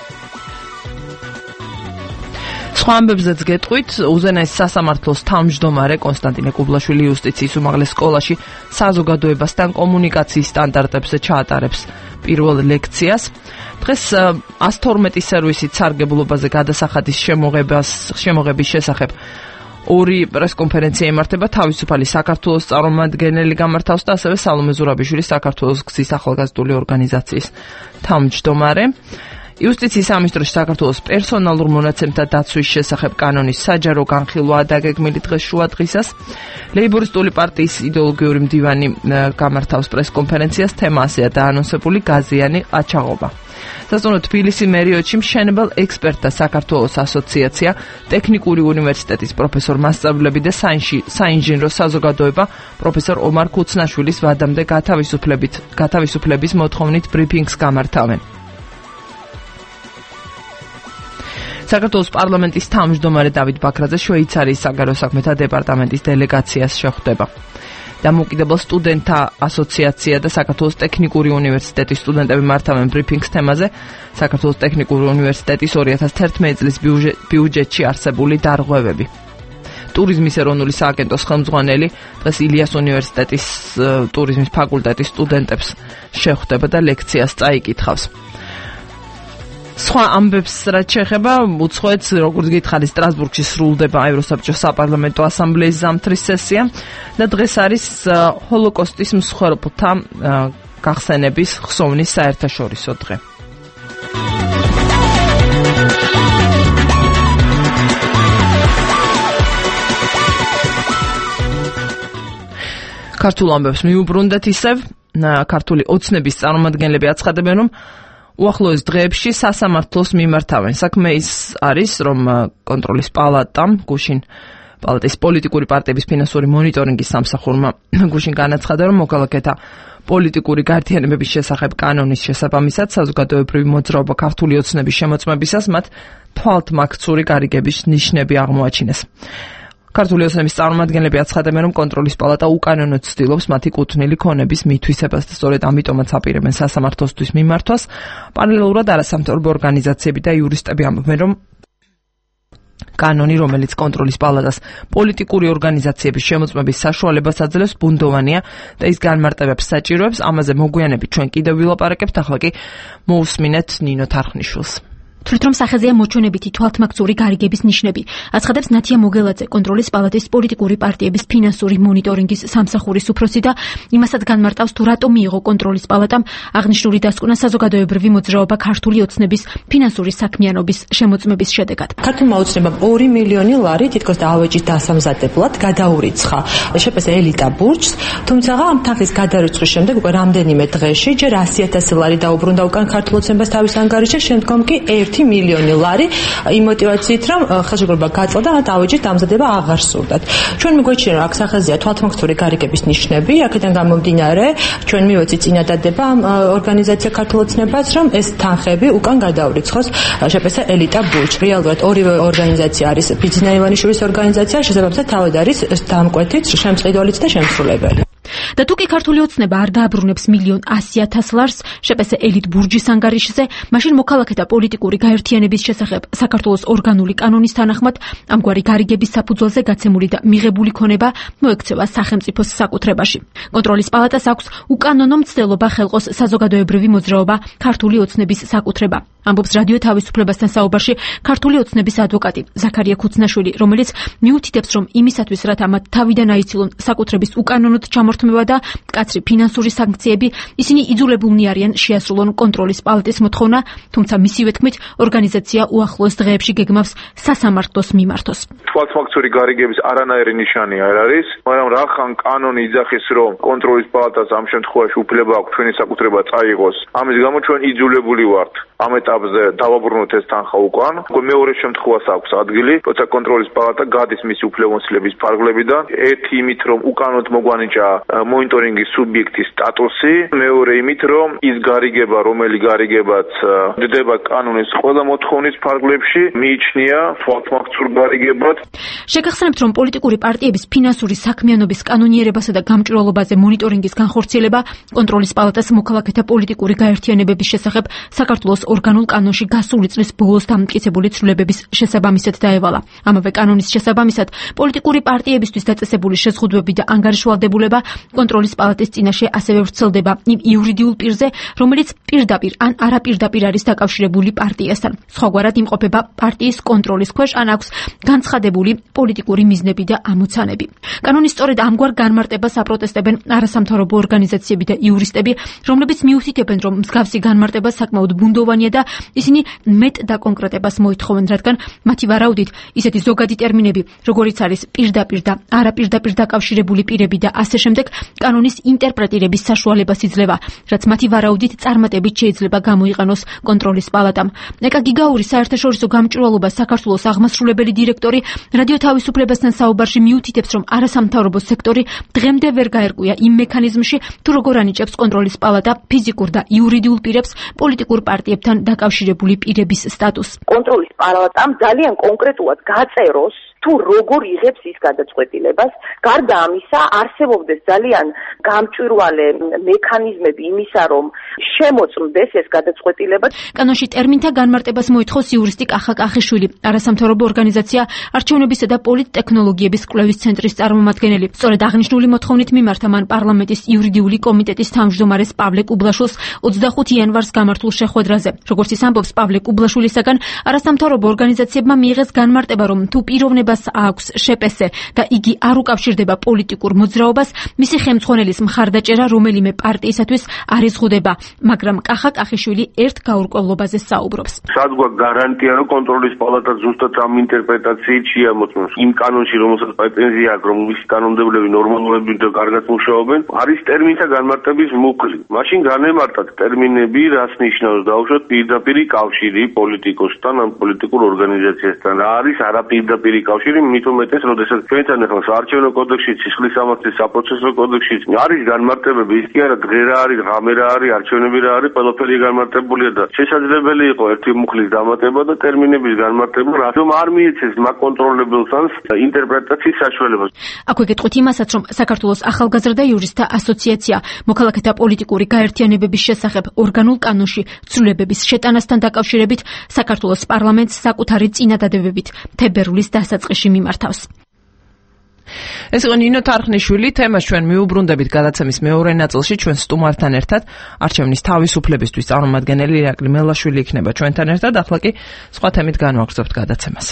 Speaker 1: სხვა ამბებზეც გეტყვით, უზენაეს სასამართლოს თავმჯდომარე კონსტანტინე კუბლაშვილი იუსტიციის უმაღლეს სკოლაში საზოგადოებასთან კომუნიკაციის სტანდარტებზე ჩაატარებს პირველ ლექციას. დღეს ას თორმეტი სერვისით სარგებლობაზე გადასახადის შემოღებას შემოღების შესახებ ორი პრესკონფერენცია იმართება, თავისუფალი საქართველოს წარმომადგენელი გამართავს და ასევე სალომე ზურაბიშვილი საქართველოს გზის ახალგაზრდული ორგანიზაციის თავმჯდომარე. იუსტიციის სამინისტროში საქართველოს პერსონალურ მონაცემთა დაცვის შესახებ კანონის საჯარო განხილვა დაგეგმილი დღეს შუა დღისას. ლეიბორისტული პარტიის იდეოლოგიური მდივანი გამართავს პრესკონფერენციას, თემა ასეა დაანონსებული გაზიანი ყაჩაღობა. სასწავლო თბილისი მერიოდში მშენებელ ექსპერტთა საქართველოს ასოციაცია, ტექნიკური უნივერსიტეტის პროფესორ მასწავლებლები და საინჟინრო საზოგადოება პროფესორ ომარ ქუცნაშვილის ვადამდე გათავისუფლებით გათავისუფლების მოთხოვნით ბრიფინგს გამართავენ. საქართველოს პარლამენტის თავმჯდომარე დავით ბაქრაძე შვეიცარიის საგარეო საქმეთა დეპარტამენტის დელეგაციას შეხვდება. დამოუკიდებელ სტუდენტთა ასოციაცია და საქართველოს ტექნიკური უნივერსიტეტის სტუდენტები მართავენ ბრიფინგს თემაზე საქართველოს ტექნიკური უნივერსიტეტის ორი ათას თერთმეტი წლის ბიუჯეტში არსებული დარღვევები. ტურიზმის ეროვნული სააგენტოს ხელმძღვანელი დღეს ილიას უნივერსიტეტის ტურიზმის ფაკულტეტის სტუდენტებს შეხვდება და ლექციას წაიკითხავს. სხვა ამბებს რაც შეეხება, უცხოეთს, როგორც გითხარი, სტრასბურგში სრულდება ევროსაბჭოს საპარლამენტო ასამბლეის ზამთრის სესია და დღეს არის ჰოლოკოსტის მსხვერპლთა გახსენების ხსოვნის საერთაშორისო დღე. ქართულ ამბებს მიუბრუნდეთ ისევ, ქართული ოცნების წარმომადგენლები აცხადებენ, რომ უახლოეს დღეებში სასამართლოს მიმართავენ. საქმე ის არის, რომ კონტროლის პალატამ გუშინ პალატის პოლიტიკური პარტიების ფინანსური მონიტორინგის სამსახურმა გუშინ განაცხადა, რომ მოქალაქეთა პოლიტიკური გაერთიანებების შესახებ კანონის შესაბამისად საზოგადოებრივი მოძრაობა ქართული ოცნების შემოწმებისას მათ თვალთმაქცური გარიგების ნიშნები აღმოაჩინეს. ქართული ოცნების წარმომადგენლები აცხადებენ, რომ კონტროლის პალატა უკანონოდ ცდილობს მათი კუთვნილი ქონების მითვისებას და სწორედ ამიტომაც აპირებენ სასამართლოსთვის მიმართვას. პარალელურად არასამთავრობო ორგანიზაციები და იურისტები ამბობენ, რომ კანონი, რომელიც კონტროლის პალატას პოლიტიკური ორგანიზაციების შემოწმების საშუალებას აძლევს, ბუნდოვანია და ის განმარტებებს საჭიროებს. ამაზე მოგვიანებით ჩვენ კიდევ ვილაპარაკებთ, ახლა კი მოусმინეთ ნინო თარხნიშვილს.
Speaker 3: თვლით რომ სახეზეა მოჩვენებითი თვალთმაქცური გარიგების ნიშნები. აცხადებს ნათია მოგელაძე, კონტროლის პალატის პოლიტიკური პარტიების ფინანსური მონიტორინგის სამსახურის უფროსი და იმასაც განმარტავს, თუ რატომ მიიღო კონტროლის პალატამ აღნიშნული დასკვნა საზოგადოებრივი მოძრაობა ქართული ოცნების ფინანსური საქმიანობის შემოწმების შედეგად.
Speaker 4: ქართულმა ოცნებამ ორი მილიონი ლარი თითქოს დაავეჯის დასამზადებლად გადაურიცხა შეპეს ელიტა ბურჯს, თუმცა ამ თანხის გადარიცხვის შემდეგ უკვე რამდენიმე დღეში ჯერ ასი ათასი ლარი დაუბრუნდა უკან ქართულ ოცნებას თავის ანგარიშზე, შემდგომ კი ერთი ერთი მილიონი ლარი იმ мотивაციით, რომ ხელშეკრულება გაწოდა და დავეჯით დამზადება აღარ სურდათ. ჩვენ მიგვეჩნია, რომ აქ სახაზეა თვალთმოქმედური გარიგების ნიშნები, აქედან გამომდინარე, ჩვენ მივეცით წინადადება ამ ორგანიზაცია ქართულ ოცნებას, რომ ეს თანხები უკან გადაურიცხოს შეპესა ელიტა ბურჯ. რეალურად ორივე ორგანიზაცია არის ბიძინა ივანიშვილის ორგანიზაცია, შესაბამისად თავად არის დამკვეთით, შემწყიდველიც და შემსრულებელი.
Speaker 3: და თუ კი ქართული ოცნება არ დააბრუნებს მილიონ ასი ათას ლარს შეპესე ელიტ ბურჯის ანგარიშზე, მაშინ მოქალაქეთა პოლიტიკური გაერთიანების შესახებ საქართველოს ორგანული კანონის თანახმად ამგვარი გარიგების საფუძველზე გაცემული და მიღებული ქონება მოექცევა სახელმწიფოს საკუთრებაში. კონტროლის პალატას აქვს უკანონო მცდელობა ხელყოს საზოგადოებრივი მოძრაობა ქართული ოცნების საკუთრება. ამბობს რადიო თავისუფლებასთან საუბარში ქართული ოცნების ადვოკატი ზაქარია ქუცნაშვილი, რომელიც მიუთითებს, რომ იმისათვის, რათა მათ თავიდან აიცილონ საკუთრების უკანონოდ ჩამორთმევა და მკაცრი ფინანსური სანქციები, ისინი იძულებულნი არიან შეასრულონ კონტროლის პალატის მოთხოვნა, თუმცა მისივე თქმით, ორგანიზაცია უახლოეს დღეებში გეგმავს სასამართლოს მიმართოს.
Speaker 5: თვალთმოქმედური გარიგების არანაირი ნიშანი არ არის, მაგრამ რახან კანონი იძახის, რომ კონტროლის პალატას ამ შემთხვევაში უფლება აქვს ჩვენი საკუთრება წაიღოს, ამის გამო ჩვენ იძულებული ვართ ამ ეტაპზე დავაბრუნოთ ეს თანხა უკან. მეორე შემთხვევას აქვს ადგილი, როცა კონტროლის პალატა გადის მისი უფლებამოსილების ფარგლებიდან, ერთი იმით, რომ უკანონოდ მოგვანიჭა მონიტორინგის სუბიექტის სტატუსი, მეორე იმით, რომ ის გარიგება, რომელი გარიგებაც დგება კანონის ყველა მოთხოვნის ფარგლებში, მიიჩნია თვალთმოქმედურ გარიგებად.
Speaker 3: შეგახსენებთ, რომ პოლიტიკური პარტიების ფინანსური საქმიანობის კანონიერებასა და გამჭვირვალობაზე მონიტორინგის განხორციელება კონტროლის პალატას მოქალაქეთა პოლიტიკური გაერთიანებების შესახებ საქართველოს ორგანულ კანონში გასული წლის ბოლოს დამტკიცებული ცვლილებების შესაბამისად დაევალა. ამავე კანონის შესაბამისად პოლიტიკური პარტიებისთვის დაწესებული შეზღუდვები და ანგარიშვალდებულება კონტროლის პალატის წინაშე ასევე ვრცელდება იმ იურიდიულ პირზე, რომელიც პირდაპირ ან არაპირდაპირ არის დაკავშირებული პარტიასთან. სხვაგვარად იმყოფება პარტიის კონტროლის ქვეშ ან აქვს განცხადებული პოლიტიკური მიზნები და ამოცანები. კანონის სწორედ ამგვარ განმარტებას აპროტესტებენ არასამთავრობო ორგანიზაციები და იურისტები, რომლებიც მიუთითებენ, რომ მსგავსი განმარტება საკმაოდ ბუნდოვანია და ისინი მეტ დაკონკრეტებას მოითხოვენ, რადგან მათი ვარაუდით ისეთი ზოგადი ტერმინები, როგორიც არის პირდაპირ და არაპირდაპირ დაკავშირებული პირები და ასე შემდეგ, კანონის ინტერპრეტირების საშუალებას იძლევა, რაც მათი ვარაუდით წარმატებით შეიძლება გამოიყენოს კონტროლის პალატამ. ნეკა გიგაურის საერთაშორისო გამჭვირვალობას საქართველოს აღმასრულებელი დირექტორი რადიო თავისუფლებასთან საუბარში მიუთითებს, რომ არასამთავრობო სექტორი დღემდე ვერ გაერკვია იმ მექანიზმში, თუ როგორ ანიჭებს კონტროლის პალატა ფიზიკურ და იურიდიულ პირებს პოლიტიკურ პარტიებთან დაკავშირებული პირების სტატუსს.
Speaker 9: კონტროლის პალატამ ძალიან კონკრეტულად გაწეროს თუ როგორ იღებს ის გადაწყვეტილებას. გარდა ამისა, არსებობდეს ძალიან გამჭვირვალე მექანიზმები იმისა, რომ შემოწმდეს ეს გადაწყვეტილება.
Speaker 3: კანონში ტერმინთა განმარტებას მოითხოვს იურისტი კახა კახიშვილი, არასამთავრობო ორგანიზაცია არჩევნებისა და პოლიტტექნოლოგიების კვლევის ცენტრის წარმომადგენელი. სწორედ აღნიშნული მოთხოვნით მიმართა მან პარლამენტის იურიდიული კომიტეტის თავმჯდომარეს პავლე კუბლაშვილს ოცდახუთი იანვარს გამართულ შეხვედრაზე. როგორც ის ამბობს, პავლე კუბლაშვილისაგან არასამთავრობო ორგანიზაციებმა მიიღეს განმარტება, რომ თუ პიროვნებას აქვს შეპესე და იგი არ უკავშირდება პოლიტიკურ მოძრაობას, მისი ხელმძღვანელის მხარდაჭერა რომელიმე პარტიისათვის არ იზღუდება, მაგრამ კახა კახიშვილი ერთ გაურკვევლობაზე საუბრობს.
Speaker 10: სადგვა გარანტია, რომ კონტროლის პალატა ზუსტად ამ ინტერპრეტაციით შეამოწმოს იმ კანონში, რომელსაც პრეტენზია აქვს, რომ მისი კანონმდებლები ნორმალურები და კარგად მუშაობენ, არის ტერმინთა განმარტების მუქლი. მაშინ განემარტათ ტერმინები, რაც ნიშნავს დავუშვათ პირდაპირი კავშირი პოლიტიკოსთან ან პოლიტიკურ ორგანიზაციასთან. რა არის არაპირდაპირი კავშირი, მით უმეტეს, როდესაც ჩვენთან ახლა საარჩევნო კოდექსში, სისხლის სამართლის საპროცესო კოდექსში არის განმარტებები, ის კი არა დღე რა არის, ღამე რა არის, არჩევნები რა არის, ყველაფერი განმარტებულია და შესაძლებელი იყო ერთი მუხლის დამატება და ტერმინების განმარტება, რადგან არ მიეცეს მაკონტროლებელს ინტერპრეტაციის საშუალებას.
Speaker 3: აქვე გეტყვით იმასაც, რომ საქართველოს ახალგაზრდა იურისტთა ასოციაცია მოქალაქეთა პოლიტიკური გაერთიანებების შესახებ ორგანულ კანონში ცვლილებების შეტანასთან დაკავშირებით საქართველოს პარლამენტს საკუთარი წინადადებებით თებერვლის დასაწყისში მიმართავს.
Speaker 1: ეს იყო ნინო თარხნიშვილი, თემას ჩვენ მიუბრუნდებით გადაცემის მეორე ნაწილში, ჩვენ სტუმართან ერთად არჩევნის თავისუფლებისთვის წარმომადგენელი ირაკლი მელაშვილი იქნება ჩვენთან ერთად, ახლა კი სხვა თემით განვაგრძობთ გადაცემას.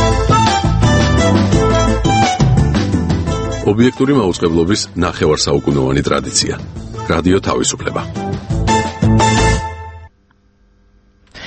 Speaker 11: ობიექტური მაუწყებლობის ნახევარსაუკუნოვანი ტრადიცია. რადიო თავისუფლება.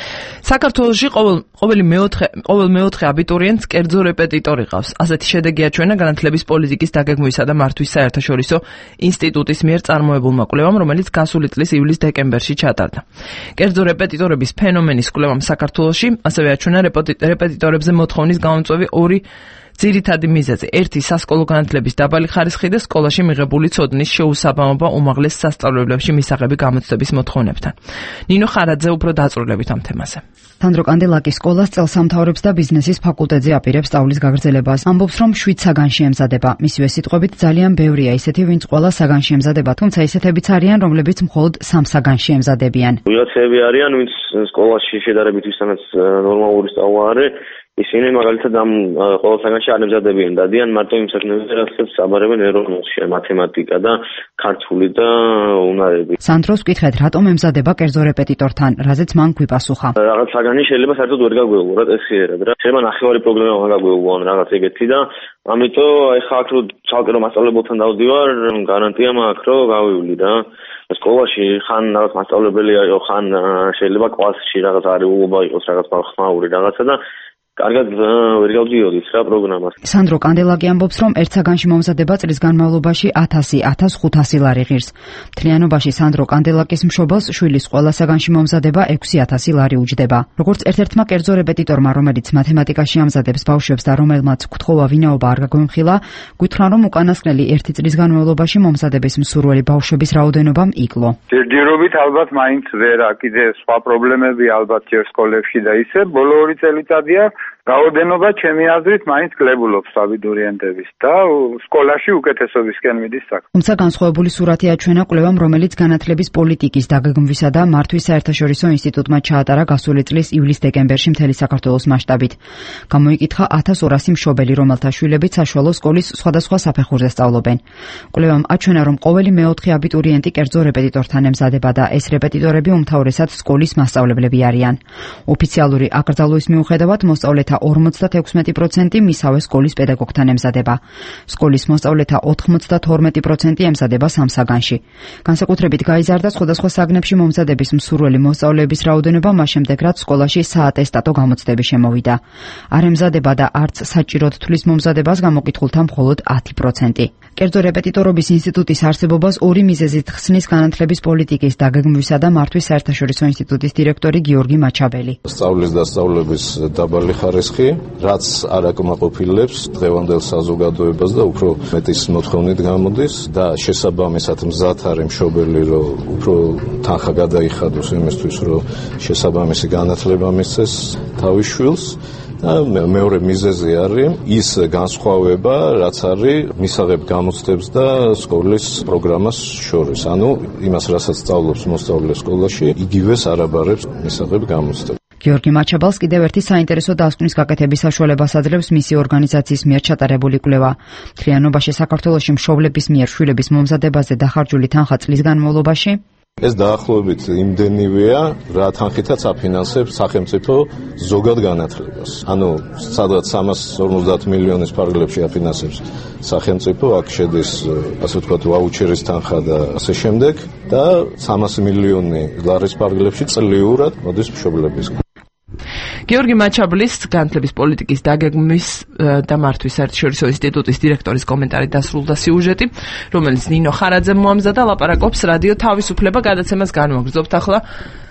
Speaker 1: საქართველოში ყოველ ყოველი მეოთხე ყოველ მეოთხე აბიტურიენტს კერძო რეპეტიტორი ყავს. ასეთი შედეგი აჩვენა განათლების პოლიტიკის დაგეგმვისა და მართვის საერთაშორისო ინსტიტუტის მიერ წარმოებულმა კვლევამ, რომელიც გასული წლის ივლის-დეკემბერში ჩატარდა. კერძო რეპეტიტორების ფენომენის კვლევამ საქართველოში ასევე აჩვენა რეპეტიტორებზე მოთხოვნის გამომწვევი ორი ძირითადი მიზეზი. ერთი სასკოლო განათლების დაბალი ხარისხი და სკოლაში მიღებული ცოდნის შეუსაბამობა უმაღლეს სასწავლებლებში მისაღები გამოცდების მოთხოვნებთან. ნინო ხარაძე უფრო დაწვრილებით ამ თემაზე.
Speaker 12: სანდრო კანდელაკი სკოლას წელს ამთავრებს და ბიზნესის ფაკულტეტზე აპირებს სწავლის გაგრძელებას. ამბობს, რომ შვიდ საგანში ემზადება. მისივე სიტყვებით, ძალიან ბევრია ისეთი, ვინც ყველა საგანში ემზადება, თუმცა ისეთებიც არიან, რომლებიც მხოლოდ სამ საგანში ემზადებიან.
Speaker 6: ვიღაცები არიან, ვინც სკოლაში შედარებით ვისთანაც ნორმალური სწავლა არის, ისინი მაგალითად ამ ყოველ საგანში არ ემზადებიან, დადიან მარტო იმ საქმეებზე, რასაც აბარებენ ეროვნულში, მათემატიკა და ქართული და უნარები.
Speaker 12: სანდროს ვკითხეთ, რატომ ემზადება კერძო რეპეტიტორთან, რაზეც მან გვიპასუხა.
Speaker 6: რაღაც საგანი შეიძლება საერთოდ ვერ გაგვეულო რა წესიერად რა. შეიძლება ნახევარი პროგრამა მაგაგვეულო ან რაღაც ეგეთი და ამიტომ ეხა აქ რო ცალკე რომ მასწავლებელთან დავდივარ, გარანტია მაქვს რომ გავივლი რა. სკოლაში ხან რაღაც მასწავლებელი აიო, ხან შეიძლება კლასში რაღაც არეულობა იყოს, რაღაც ხმაური რაღაცა და კარგად ვერ გავდიოდით რა პროგრამას.
Speaker 12: სანდრო კანდელაკი ამბობს, რომ ერთ საგანში მომზადება წლის განმავლობაში ათასი ათას ხუთასი ლარი ღირს. მთლიანობაში სანდრო კანდელაკის მშობელს შვილის ყველა საგანში მომზადება ექვსი ათასი ლარი უჯდება. როგორც ერთ-ერთმა კერძო რეპეტიტორმა, რომელიც მათემატიკაში ამზადებს ბავშვებს და რომელმაც გთხოვა ვინაობა არ გაგვემხილა, გითხრა, რომ უკანასკნელი ერთი წლის განმავლობაში მომზადების მსურველი ბავშვების რაოდენობამ იკლო.
Speaker 13: ჯერჯერობით ალბათ მაინც ვერა, კიდე სხვა პრობლემები ალბათ ჯერ სკოლებში და ისე, ბოლო ორი წელიწადია რაოდენობა ჩემი აზრით მაინც კლებულობს აბიტურიენტების და სკოლაში უკეთესობისკენ მიდის საქმე.
Speaker 12: თუმცა განსხვავებული სურათი აჩვენა კვლევამ, რომელიც განათლების პოლიტიკის დაგეგმვისა და მართვის საერთაშორისო ინსტიტუტმა ჩაატარა გასული წლის ივლის-დეკემბერში მთელი საქართველოს მასშტაბით. გამოიკითხა ათას ორასი მშობელი, რომელთა შვილები საშუალო სკოლის სხვადასხვა საფეხურზე სწავლობენ. კვლევამ აჩვენა, რომ ყოველი მეოთხე აბიტურიენტი კერძო რეპეტიტორთან ემზადება და ეს რეპეტიტორები უმთავრესად სკოლის მასწავლებლები არიან. ოფიციალური აკრძალვის მიუხედავად მოსწავლეთა ორმოცდათექვსმეტი პროცენტი მისავე სკოლის პედაგოგთან ემზადება. სკოლის მოსწავლეთა ოთხმოცდათორმეტი პროცენტი ემზადება სამ საგანში. განსაკუთრებით გაიზარდა სხვადასხვა საგნებში მომზადების მსურველი მოსწავლეების რაოდენობა მას შემდეგ, რაც სკოლაში საატესტატო გამოცდები შემოვიდა. არ ემზადება და არც საჭიროდ თვლის მომზადებას გამოკითხულთა მხოლოდ ათი პროცენტი. კერძო რეპეტიტორობის ინსტიტუტის არსებობას ორი მიზეზით ხსნის განათლების პოლიტიკის დაგეგმვისა და მართვის საერთაშორისო ინსტიტუტის დირექტორი გიორგი მაჩაბელი.
Speaker 14: სწავლის დასწავლების დაბალი ხარისხი, რაც არ აკმაყოფილებს დღევანდელ საზოგადოებას და უფრო მეტის მოთხოვნით გამოდის და შესაბამისად მზად არის მშობელი, რომ უფრო თანხა გადაიხადოს იმისთვის, რომ შესაბამისი განათლება მისცეს თავის შვილს. და მეორე მიზეზი არის ის განსხვავება, რაც არის მისაღებ გამოცდებს და სკოლის პროგრამას შორის. ანუ იმას, რასაც სწავლობს მოსწავლე სკოლაში, იგივეს არ აბარებს მისაღებ გამოცდებს.
Speaker 12: გიორგი მაჩაბალს კიდევ ერთი საინტერესო დასკვნის გაკეთების საშუალებას აძლევს მისი ორგანიზაციის მიერ ჩატარებული კვლევა. მთლიანობაში საქართველოში მშობლების მიერ შვილების მომზადებაზე დახარჯული თანხა წლის განმავლობაში
Speaker 14: ეს დაახლოებით იმდენივეა, რა თანხითაც აფინანსებს სახელმწიფო ზოგად განათლებას. ანუ სადღაც სამას ორმოცდაათ მილიონის ფარგლებში აფინანსებს სახელმწიფო, აქ შედის, ასე ვთქვათ, ვაუჩერის თანხა და ასე შემდეგ და სამასი მილიონი ლარის ფარგლებში წლიურად მოდის მშობლების.
Speaker 1: გიორგი მაჩაბლის განათლების პოლიტიკის დაგეგმვის და მართვის საერთაშორისო ინსტიტუტის დირექტორის კომენტარი დასრულდა სიუჟეტი, რომელიც ნინო ხარაძემ მოამზადა. ლაპარაკობს რადიო თავისუფლება გადაცემას განვაგრძობთ ახლა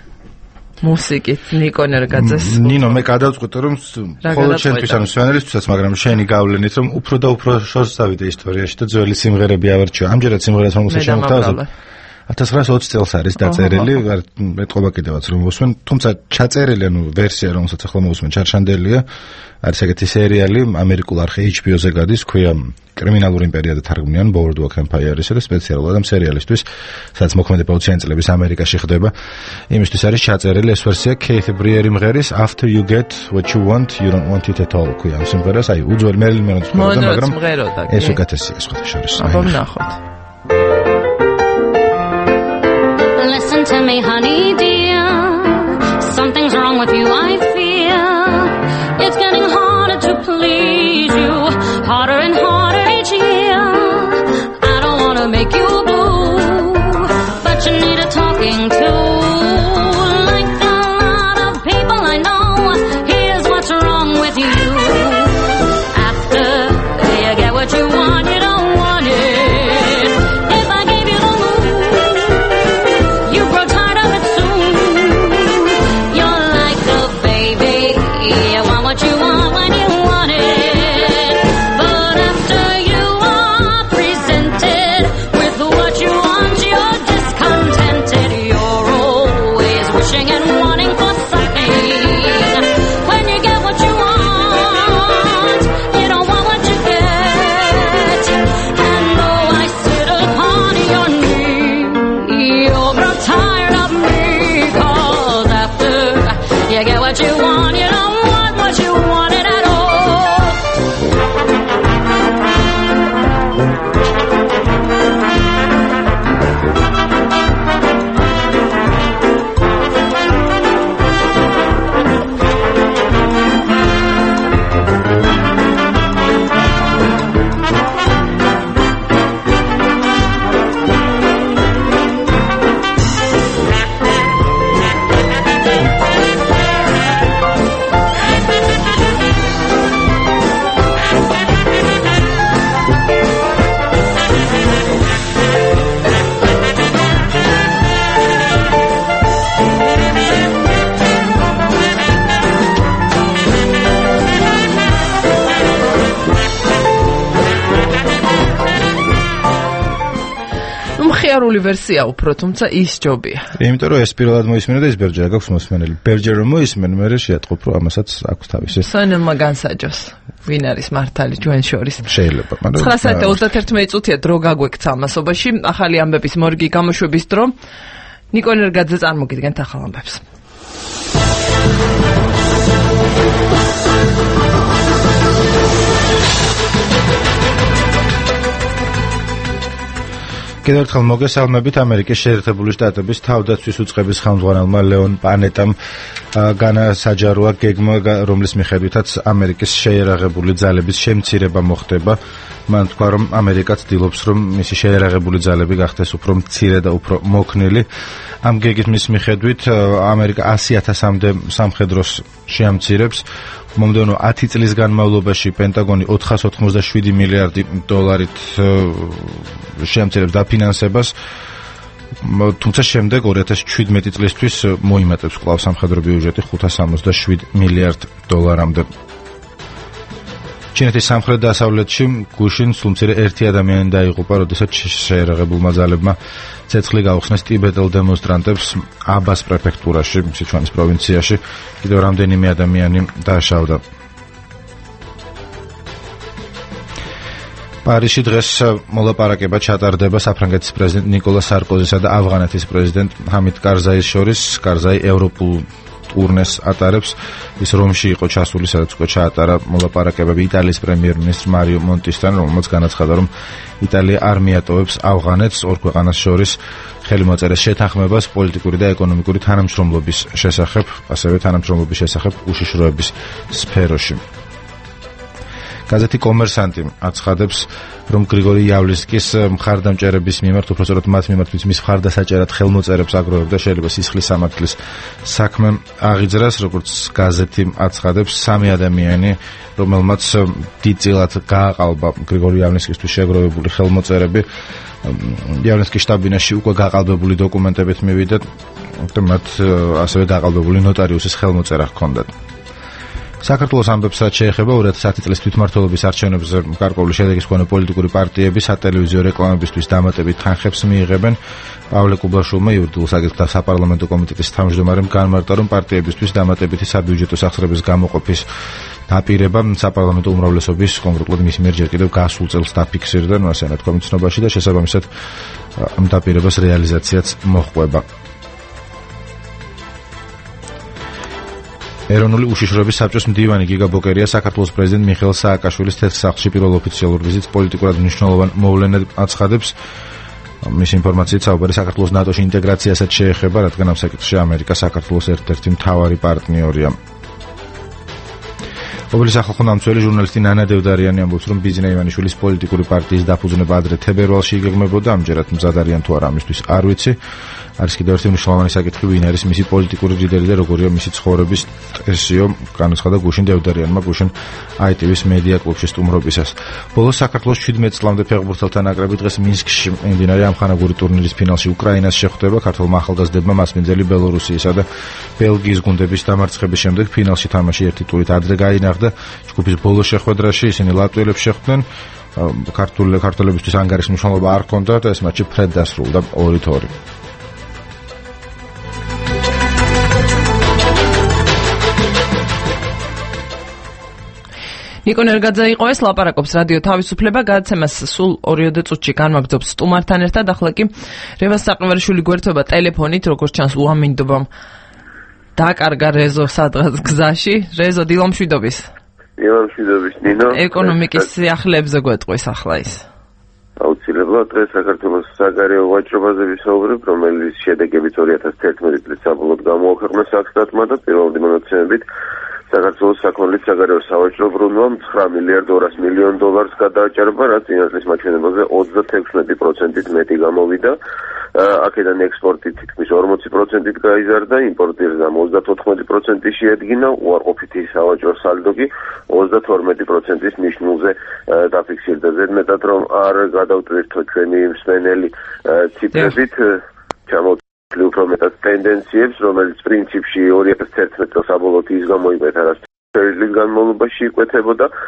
Speaker 1: მუსიკით ნიკო ნერგაძეს.
Speaker 2: ნინო, მე გადავწყვიტე რომ მხოლოდ შენთვის ანუ სვენელისთვისაც, მაგრამ შენი გავლენით რომ უფრო და უფრო შორს დავიდე ისტორიაში და ძველი სიმღერები ავარჩიო. ამჯერად სიმღერას რომელსაც შემოგთავაზებ ათას ცხრაასი ოცი წელს არის დაწერილი, ეტყობა კიდევაც რომ მოსვენ, თუმცა ჩაწერილი, ანუ ვერსია, რომელსაც ახლა მოსვენ, ჩარშანდელია, არის ეგეთი სერიალი, ამერიკულ არხი ეიჩ ბი ო-ზე გადის, ქვია კრიმინალური იმპერია და თარგმნიან Boardwalk Empire-ისა და სპეციალურად ამ სერიალისთვის, სადაც მოქმედება ოციანი წლების ამერიკაში ხდება. იმისთვის არის ჩაწერილი ეს ვერსია Keith Breer იმღერის After you get what you want, you don't want it at all. ქვია ამ სიმღერას, აი უძველი Marilyn Monroe-ს ხდება, მაგრამ ეს უკეთესია სხვა შორის.
Speaker 1: აბა ვნახოთ.
Speaker 15: Listen to me, honey dear. Something's wrong with you, I fear. It's getting harder to please you, harder and harder each year. I don't wanna make you blue, but you need a talking to. Like a lot of people I know.
Speaker 1: რეალური ვერსია უფრო, თუმცა ის ჯობია.
Speaker 2: იმიტომ რომ ეს პირველად მოისმენა და ის ბერჯერა გაქვს მოსმენელი. ბერჯერ რომ მოისმენ, მე შეატყობ რომ ამასაც აქვს თავისი.
Speaker 1: სანელმა განსაჯოს. ვინ არის მართალი ჩვენ შორის?
Speaker 2: შეიძლება, მაგრამ
Speaker 1: ცხრა საათი და ოცდაერთი წუთია დრო გაგვექცა ამასობაში. ახალი ამბების მორგი გამოშვების დრო. ნიკო ენერგაძე წარმოგიდგენთ ახალ ამბებს.
Speaker 2: კიდევ ერთხელ მოგესალმებით. ამერიკის შეერთებული შტატების თავდაცვის უწყების ხელმძღვანელმა ლეონ პანეტამ განასაჯაროა გეგმა, რომლის მიხედვითაც ამერიკის შეიარაღებული ძალების შემცირება მოხდება. მან თქვა, რომ ამერიკა ცდილობს, რომ მისი შეიარაღებული ძალები გახდეს უფრო მცირე და უფრო მოქნილი. ამ გეგმის მიხედვით ამერიკა ასი ათასამდე სამხედროს შეამცირებს. მომდევნო ათი წლის განმავლობაში პენტაგონი ოთხას ოთხმოცდაშვიდი მილიარდი დოლარით შეამცირებს დაფინანსებას, თუმცა შემდეგ ორი ათას შვიდმეტი წლისთვის მოიმატებს კვლავ სამხედრო ბიუჯეტი ხუთას სამოცდაშვიდ მილიარდ დოლარამდე. ჩინეთის სამხრეთ-დასავლეთში გუშინ სულმცირე ერთი ადამიანი დაიღუპა, როდესაც შეიარაღებულმა ძალებმა ცეცხლი გაუხსნეს ტიბეტელ დემონსტრანტებს აბას პრეფექტურაში, სიჩუანის პროვინციაში. კიდევ რამდენიმე ადამიანი დააშავდა. პარიზში დღეს მოლაპარაკება ჩატარდება საფრანგეთის პრეზიდენტ ნიკოლა სარკოზისა და ავღანეთის პრეზიდენტ ჰამიდ კარზაის შორის. კარზაი ევროპულ ტურნეს ატარებს. ის რომში იყო ჩასული, სადაც უკვე ჩაატარა მოლაპარაკებები იტალიის პრემიერ-მინისტრ მარიო მონტისთან, რომელმაც განაცხადა, რომ იტალია არ მიატოვებს ავღანეთს ორ ქვეყანას შორის ხელი მოაწერეს შეთანხმებას პოლიტიკური და ეკონომიკური თანამშრომლობის შესახებ, ასევე თანამშრომლობის შესახებ უშიშროების სფეროში. გაზეთი კომერსანტი აცხადებს, რომ გრიგორი იავლისკის მხარდამჭერების მიმართ, უпростоრად მათ მიმართ, ვინც მის მხარდასაჭერად ხელმოწერებს აგროვებდა, შეიძლება სისხლის სამართლის საქმე აღიძრას, როგორც გაზეთი აცხადებს, სამი ადამიანი, რომელმაც დიდწილად გააყალბა გრიგორი იავლისკისთვის შეგროვებული ხელმოწერები, იავლისკის შტაბ-ბინაში უკვე გაყალბებული დოკუმენტებით მივიდა და მათ ასევე გაყალბებული ნოტარიუსის ხელმოწერა ჰქონდათ. საქართველოს ამბებს რაც შეეხება ორი ათას ათი წლის თვითმმართველობის არჩევნებზე გარკვეული შედეგის მქონე პოლიტიკური პარტიები სატელევიზიო რეკლამებისთვის დამატებით თანხებს მიიღებენ. პავლე კუბაშოვმა იურიდიულ საკითხთა საპარლამენტო კომიტეტის თავმჯდომარემ განმარტა, რომ პარტიებისთვის დამატებითი საბიუჯეტო სახსრების გამოყოფის დაპირება საპარლამენტო უმრავლესობის, კონკრეტულად მის მიერ ჯერ კიდევ გასულ წელს დაფიქსირდა ასე თქვა ცნობაში და შესაბამისად ამ დაპირებას რეალიზაციაც მოჰყვება. ეროვნული უშიშროების საბჭოს მდივანი გიგა ბოკერია საქართველოს პრეზიდენტ მიხეილ სააკაშვილის თეთრ სახლში პირველ ოფიციალურ ვიზიტს პოლიტიკურად მნიშვნელოვან მოვლენად აცხადებს. მის ინფორმაციით საუბარი საქართველოს ნატოში ინტეგრაციასაც შეეხება, რადგან ამ საკითხში ამერიკა საქართველოს ერთ-ერთი მთავარი პარტნიორია. ობლის ახალ ხონამცველი ჟურნალისტი ნანა დევდარიანი ამბობს, რომ ბიზნა ივანიშვილის პოლიტიკური პარტიის დაფუძნება ადრე თებერვალში იგეგმებოდა, ამჯერად მზად არიან თუ არა ამისთვის არ ვიცი. არის კიდევ ერთი მნიშვნელოვანი საკითხი, ვინ არის მისი პოლიტიკური ლიდერი და როგორია მისი ცხოვრების წესიო, განაცხადა გუშინ დევდარიანმა გუშინ აი ტი ვის მედია კლუბში სტუმრობისას. ბოლოს საქართველოს შვიდმეტ წლამდე ფეხბურთელთა ნაკრები დღეს მინსკში მიმდინარე ამხანაგური ტურნირის ფინალში უკრაინას შეხვდება. ქართველმა ახალგაზრდებმა მასპინძელი ბელორუსიისა და ბელგიის გუნდების დამარცხების შემდეგ ფინალში თამაში ერთი ტურით ადრე გაინახდა. ჯგუფის ბოლო შეხვედრაში ისინი ლატვიელებს შეხვდნენ. ქართული ქართველებისთვის ანგარიშის მნიშვნელობა არ ჰქონდა და ეს მატჩი ფრედ დასრულდა ორით ორი.
Speaker 1: ნიკო ენერგაძე იყო ეს, ლაპარაკობს რადიო თავისუფლება, გადაცემას სულ ორიოდე წუთში განვაგრძობს სტუმართან ერთად. ახლა კი რევას საყნევარიშვილი გვერდება ტელეფონით, როგორც ჩანს უამინდობამ დაკარგა რეზო სადღაც გზაში. რეზო, დილამშვიდობის.
Speaker 10: დილამშვიდობის, ნინო.
Speaker 1: ეკონომიკის სიახლეებზე გვეტყვის ახლა ის.
Speaker 10: აუცილებლად დღეს საქართველოს საგარეო ვაჭრობაზე ვისაუბრებ, რომელიც შედეგებით ორი ათას თერთმეტი წლის საბოლოოდ გამოაქვეყნა საქსტატმა და პირველადი მონაცემებით საქართველოს საქონლის საგარეო სავაჭრო ბრუნვამ ცხრა მილიარდ ორას მილიონ დოლარს გადააჭარბა, რაც წინა წლის მაჩვენებელზე ოცდათექვსმეტი პროცენტით მეტი გამოვიდა. აქედან ექსპორტი თითქმის ორმოცი პროცენტით გაიზარდა, იმპორტი ოცდათოთხმეტი პროცენტი შეადგინა, უარყოფითი სავაჭრო სალდო კი ოცდათორმეტი პროცენტის ნიშნულზე დაფიქსირდა. ზედმეტად რომ არ გადავტვირთო ჩვენი მსმენელი ციფრებით, ჩამოვ უფრო მეტად ტენდენციებს, რომელიც პრინციპში ორი ათას თერთმეტი წელს საბოლოოდ ის გამოიკვეთა, რაც წლის განმავლობაში იკვეთებოდა.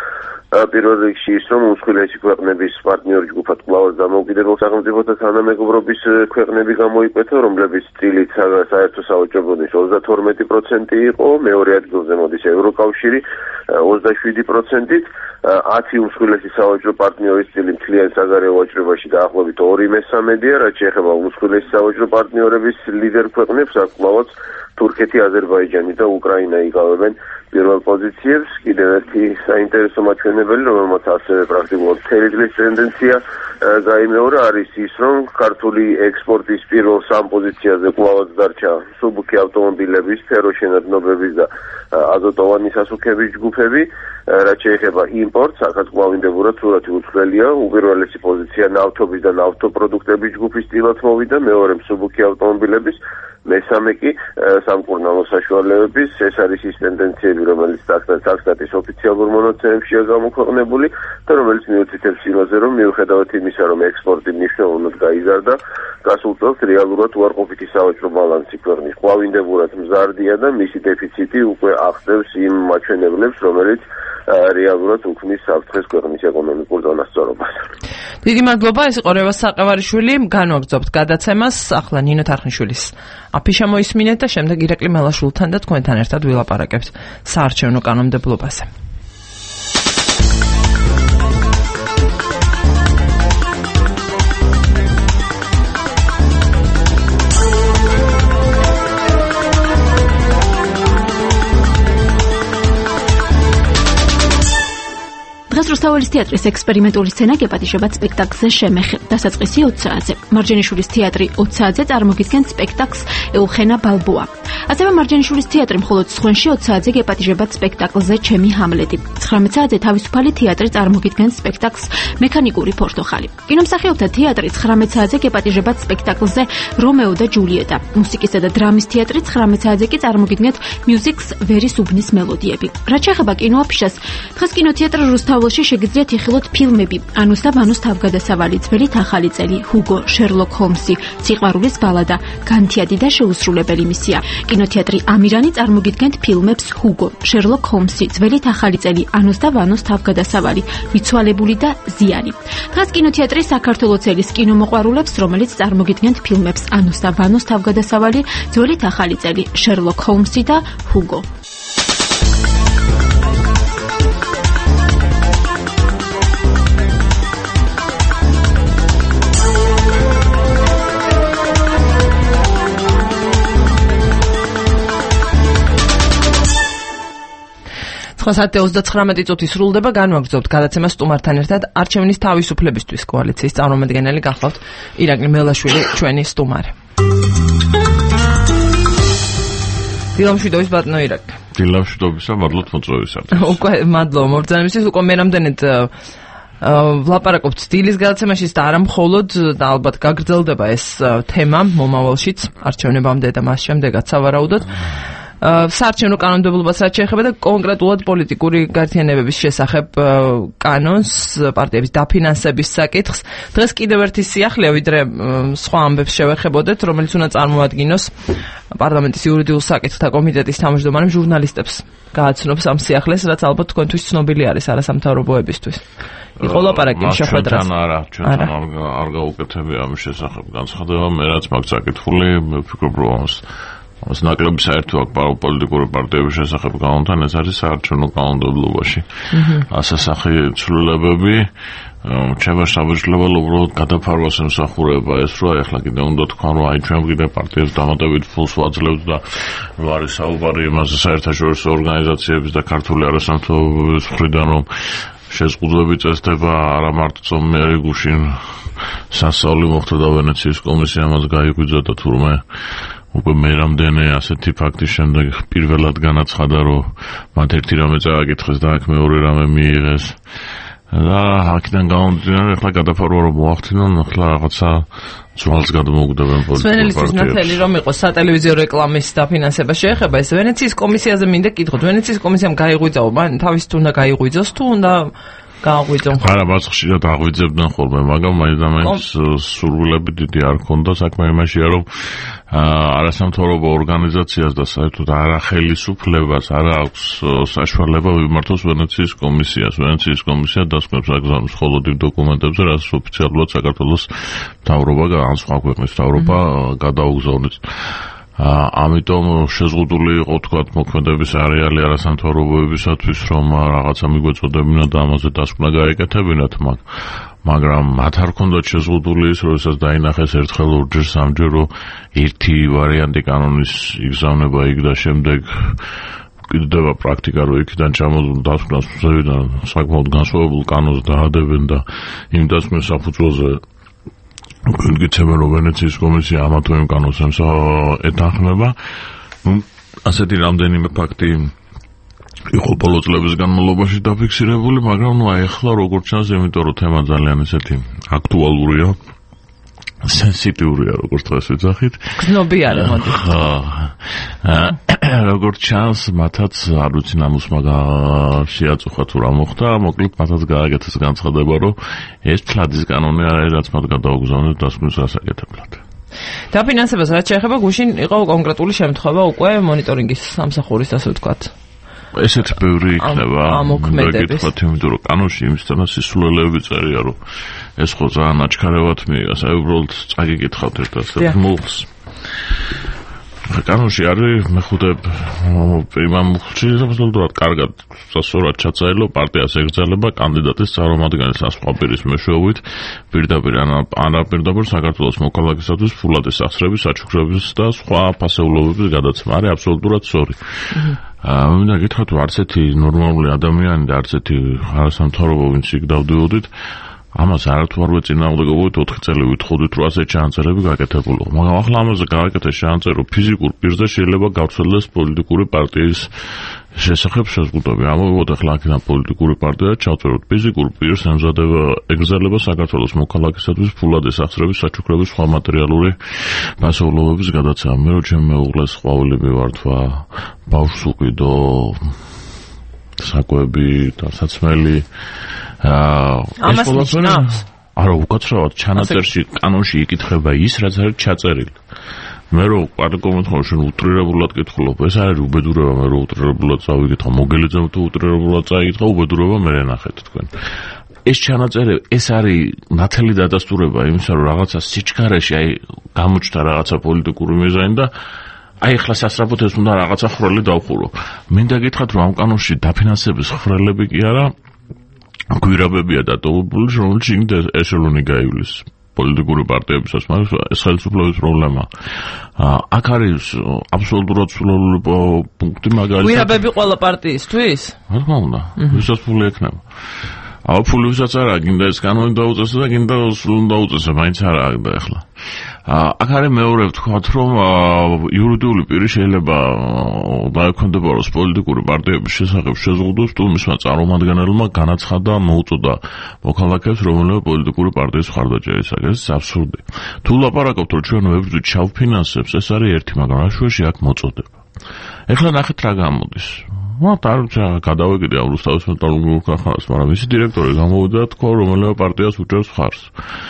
Speaker 10: პირველ რიგში ის, რომ უმსხვილესი ქვეყნების პარტნიორი ჯგუფად კვლავ დამოუკიდებელ სახელმწიფოთა თანამეგობრობის ქვეყნები გამოიკვეთა, რომლებიც წილით საერთო სავაჭრო ბრუნვის ოცდათორმეტი პროცენტი იყო, მეორე ადგილზე მოდის ევროკავშირი ოცდაშვიდი პროცენტით, ათი უმსხვილესი სავაჭრო პარტნიორის წილი მთლიან საგარეო ვაჭრობაში დაახლოებით ორი მესამედია, რაც შეეხება უმსხვილესი სავაჭრო პარტნიორების ლიდერ ქვეყნებს, აქ კვლავაც თურქეთი, აზერბაიჯანი და უკრაინა იკავებენ პირველ პოზიციებს. კიდევ ერთი საინტერესო მაჩვენებელი, რომელმაც ასევე პრაქტიკულად მთელი წლის ტენდენცია გაიმეორა, არის ის, რომ ქართული ექსპორტის პირველ სამ პოზიციაზე კვლავაც დარჩა მსუბუქი ავტომობილების, ფეროშენადნობების და აზოტოვანი სასუქების ჯგუფები. რაც შეეხება იმპორტს, აქაც კვლავინდებურად სურათი უცვლელია. უპირველესი პოზიცია ნავთობის და ნავთობპროდუქტების ჯგუფის წილად მოვიდა, მეორე მსუბუქი ავტომობილების, მესამე კი სამკურნალო საშუალებების. ეს არის ის ტენდენციები, რომელიც საქსტატის ოფიციალურ მონაცემებშია გამოქვეყნებული და რომელიც მიუთითებს იმაზე, რომ მიუხედავად იმისა, რომ ექსპორტი მნიშვნელოვნად გაიზარდა, გასულ წელს რეალურად უარყოფითი სავაჭრო ბალანსი ქვეყნის კვლავინდებურად მზარდია და მისი დეფიციტი უკვე აღწევს იმ მაჩვენებლებს, რომელიც რეალურად უქმნის საფრთხეს ქვეყნის ეკონომიკურ წონასწორობას.
Speaker 1: დიდი მადლობა, ეს იყო რევაზ საყევარიშვილი. განვაგრძობთ გადაცემას. ახლა ნინო თარხნიშვილის აფიშა მოისმინეთ და შემდეგ ირაკლი მელაშვილთან და თქვენთან ერთად ვილაპარაკებთ საარჩევნო კანონმდებლობაზე. დღეს რუსთაველის თეატრის ექსპერიმენტული სცენა გეპატიჟებათ სპექტაკლზე შემეხი. დასაწყისი ოც საათზე. მარჯანიშვილის თეატრი ოც საათზე წარმოგიდგენს სპექტაკლს ეულხენა ბალბოა. ასევე მარჯანიშვილის თეატრი მხოლოდ სხვენში ოც საათზე გეპატიჟებათ სპექტაკლზე ჩემი ჰამლეტი. ცხრამეტ საათზე თავისუფალი თეატრი წარმოგიდგენს სპექტაკლს მექანიკური ფორტოხალი. კინომსახიობთა თეატრი ცხრამეტ საათზე გეპატიჟებათ სპექტაკლზე რომეო და ჯულიეტა. მუსიკისა და დრამის თეატრი ცხრამეტ საათზე კი წარმოგიდგენთ მიუზიკლს ვერის უბნის მელოდიები. რაც შეეხება კინოაფიშას, დღეს კინოთეატრ რუსთაველში შეგიძლიათ იხილოთ ფილმები: ანუს და ვანუს თავგადასავალი, ძველით ახალი წელი, ჰუგო, შერლოკ ჰოლმსი, სიყვარულის ბალადა, განთიადი და შეუსრულებელი მისია. კინოთეატრი ამირანი წარმოგიდგენთ ფილმებს ჰუგო, შერლოკ ჰოლმსი, ძველით ახალი წელი, ანუს და ვანუს თავგადასავალი, მიცვალებული და ზიანი. დღეს კინოთეატრი საქართველოს ელის კინომოყვარულებს, რომელიც წარმოგიდგენთ ფილმებს ანუს და ვანუს თავგადასავალი, ძველით ახალი წელი, შერლოკ ჰოლმსი და ჰუგო. ცხრა საათი ოცდაცხრამეტი წუთი სრულდება. განვაგრძობთ გადაცემას სტუმართან ერთად. არჩევნის თავისუფლებისთვის კოალიციის წარმომადგენელი გახლავთ ირაკლი მელაშვილი, ჩვენი სტუმარი. დილამშვიდობის ბატონო ირაკლი.
Speaker 16: დილამშვიდობისა, მადლობთ მოწვევისათვის.
Speaker 1: უკვე მადლობა მობრძანებისთვის. უკვე მე რამდენად ვლაპარაკობთ დილის გადაცემაშიც და არა მხოლოდ, და ალბათ გაგრძელდება ეს თემა მომავალშიც არჩევნებამდე და მას შემდეგაც სავარაუდოდ. საარჩევნო კანონმდებლობას რაც შეეხება და კონკრეტულად პოლიტიკური გაერთიანებების შესახებ კანონს, პარტიების დაფინანსების საკითხს. დღეს კიდევ ერთი სიახლეა, ვიდრე სხვა ამბებს შევეხებოდეთ, რომელიც უნდა წარმოადგინოს პარლამენტის იურიდიულ საკითხთა კომიტეტის თავმჯდომარემ ჟურნალისტებს. გააცნობს ამ სიახლეს, რაც ალბათ თქვენთვის ცნობილი არის არასამთავრობოებისთვის. იყო ლაპარაკი შეხვედრას.
Speaker 16: ჩვენთან არა, ჩვენთან არ გაუკეთებია ამის შესახებ განცხადება, მე რაც მაქვს საკითხული, მე ვფიქრობ, რომ ეს ნაკლები საერთო აქ პოლიტიკური პარტიების შესახებ კანონთან, ეს არის საარჩევნო კანონმდებლობაში. ასასახი ცვლილებები ჩემს სამშობლოში უბრალოდ გადაფარვას ემსახურება ეს, რომ ახლა კიდე უნდა თქვა, რომ აი ჩვენ კიდე პარტიებს დამატებით ფულს ვაძლევთ და არის საუბარი იმაზე საერთაშორისო ორგანიზაციების და ქართული არასამთავრობოების მხრიდან, რომ შეზღუდვები წესდება არა მარტო წომიერი გუშინ სასწაული მოხდა და ვენეციის კომისია მას გაიღვიძა და თურმე უკვე მე რამდენი ასეთი ფაქტის შემდეგ პირველად განაცხადა, რომ მათ ერთი რამე წააკითხეს და აქ მეორე რამე მიიღეს. და აქედან გამომდინარე, ახლა გადაფარვა რომ მოახდინონ, ახლა რაღაცა ძვალს გადმოუგდებენ პოლიტიკურ პარტიებს.
Speaker 1: სვენელისთვის ნათელი რომ იყოს სატელევიზიო რეკლამის დაფინანსება შეეხება, ეს ვენეციის კომისიაზე მინდა კითხოთ. ვენეციის კომისიამ გაიღვიძა, მან თავის თუ უნდა გაიღვიძოს, თუ უნდა გააღვიძო.
Speaker 16: არა, მას ხშირად აღვიძებდნენ ხოლმე, მაგრამ მაინც სურვილები დიდი არ ქონდა. საქმე იმაშია, რომ არასამთავრობო ორგანიზაციას და საერთოდ არახელისუფლებას არ აქვს საშუალება ვიმართოს ვენეციის კომისიას. ვენეციის კომისია დასკვნებს აგზავნებს მხოლოდ იმ დოკუმენტებზე, რაც ოფიციალურად საქართველოს მთავრობა ან სხვა ქვეყნის მთავრობა გადაუგზავნეს. ამიტომ შეზღუდული იყო თქვა მოქმედების არეალი არასამთავრობოებისათვის, რომ რაღაცა მიგვეწოდებინა და ამაზე დასკვნა გაეკეთებინათ, მაგრამ მათ არ ქონდათ შეზღუდული ის, როდესაც დაინახეს ერთხელ ორჯერ სამჯერ, რომ ერთი ვარიანტი კანონის იგზავნება იქ და შემდეგ კიდევა პრაქტიკა, რომ იქიდან ჩამოდასკვნას ზევიდან საკმაოდ განსხვავებულ კანონს დაადებენ და იმ დასკვნის საფუძველზე გიცემენ, რომ ვენეციის კომისია ამა თუ იმ კანონს ეთანხმება. ასეთი რამდენიმე ფაქტი იყო ბოლო წლების განმავლობაში დაფიქსირებული, მაგრამ ნუ აი ახლა როგორც ჩანს, იმიტომ რომ თემა ძალიან ესეთი აქტუალურია, სენსიტიურია, როგორც დღეს ვიძახით.
Speaker 1: გზნობიარე, მოდი.
Speaker 16: როგორც ჩანს, მათაც არ ვიცი ნამუსმა შეაწუხა თუ რა მოხდა, მოკლედ მათაც გააკეთეს განცხადება, რომ ეს ფლადის კანონი არის, რაც მათ გადაუგზავნეს დასკვნის გასაკეთებლად.
Speaker 1: დაფინანსებას რაც შეეხება, გუშინ იყო კონკრეტული შემთხვევა უკვე მონიტორინგის სამსახურის, ასე ვთქვათ.
Speaker 16: ესეც ბევრი იქნება
Speaker 1: ამოქმედების.
Speaker 16: იმიტომ რომ კანონში იმისთანა სისულელეები წერია, რომ ეს ხო ძალიან აჩქარებად მიიღეს. აი უბრალოდ წაგიკითხავთ ერთ-ერთ მუხლს. კანონში არის მეხუთე პრიმა მუხლში, აბსოლუტურად კარგად სასურვად ჩაწერილო პარტიას ეკრძალება კანდიდატის წარმომადგენლის ან სხვა პირის მეშვეობით პირდაპირ ან არაპირდაპირ საქართველოს მოქალაქისათვის ფულადის სახსრების, საჩუქრების და სხვა ფასეულობების გადაცემა. არის აბსოლუტურად სწორი. მინდა გითხრათ, რომ არც ერთი ნორმალური ადამიანი და არც ერთი არასამთავრობო ვინც იქ დავდიოდით, ამას არათუ არ ვეწინააღმდეგობთ, ოთხი წელი ვითხოვდით, რომ ასე ჩანაწერები გაკეთებულიყო. მაგრამ ახლა ამაზე გააკეთეს ჩანაწერი, ფიზიკურ პირზე შეიძლება გავრცელდეს პოლიტიკური პარტიის შესახებ შეზღუდვები. ამოვიღოთ ახლა აქედან პოლიტიკური პარტია, ჩავწეროთ ფიზიკურ პირს ემზადება ეკრძალება საქართველოს მოქალაქისათვის ფულადის სახსრების, საჩუქრების, სხვა მატერიალური ფასეულობების გადაცემა. მე რო ჩემ მეუღლეს ყვავილი მივართვა, ბავშვს უყიდო, საკვები და საცმელი.
Speaker 1: ამას ნიშნავს?
Speaker 16: არა, უკაცრავად ჩანაწერში, კანონში იკითხება ის, რაც არის ჩაწერილი. მე რო პარლამენტში შენ უტრირებულად კითხულობ, ეს არის უბედურება, მე რო უტრირებულად წავიკითხო, მოგელიძებ თუ უტრირებულად წაიკითხო, უბედურება მე ნახეთ თქვენ. ეს ჩანაწერი, ეს არის ნათელი დადასტურება იმისა, რომ რაღაცა სიჩქარეში, აი გამოჩნდა რაღაცა პოლიტიკური მიზანი და აი ახლა სასწრაფოდ ეს უნდა რაღაცა ხრელი დავხურო. მინდა გითხრათ, რომ ამ კანონში დაფინანსების ხრელები კი არა, გვირაბებია დატოვებული, რომელიც იქ ეშელონი გაივლის პოლიტიკური პარტიებისას, მაგრამ ეს ხელისუფლების პრობლემა. აქ არის აბსოლუტურად სულელული პუნქტი, მაგალითად.
Speaker 1: გვირაბები ყველა პარტიისთვის?
Speaker 16: რა თქმა უნდა, ვისაც ფული ექნება. აუ ფული ვისაც არა, გინდა ეს კანონი დაუწესო და გინდა სულ დაუწესო, მაინც არა და ახლა. აქ არის მეორე ვთქვათ, რომ იურიდიული პირი შეიძლება დაექვემდებაროს პოლიტიკური პარტიების შესახებ შეზღუდვებს, თუ მისმა წარმომადგენელმა განაცხადა, მოუწოდა მოქალაქეებს, რომელიმე პოლიტიკური პარტიის მხარდაჭერა ისაგეს. ეს აბსურდი. თუ ლაპარაკობთ, რომ ჩვენ ვებრძვით ჩავფინანსებს, ეს არის ერთი, მაგრამ რაშუაში აქ მოწოდება. ეხლა ნახეთ რა გამოდის. მათ არ გადავეკიდე ამ რუსთავის მეტალურგიულ ქარხანას, მაგრამ მისი დირექტორი გამოვიდა და თქვა, რომელიმე პარტიას უჭერს მხარს.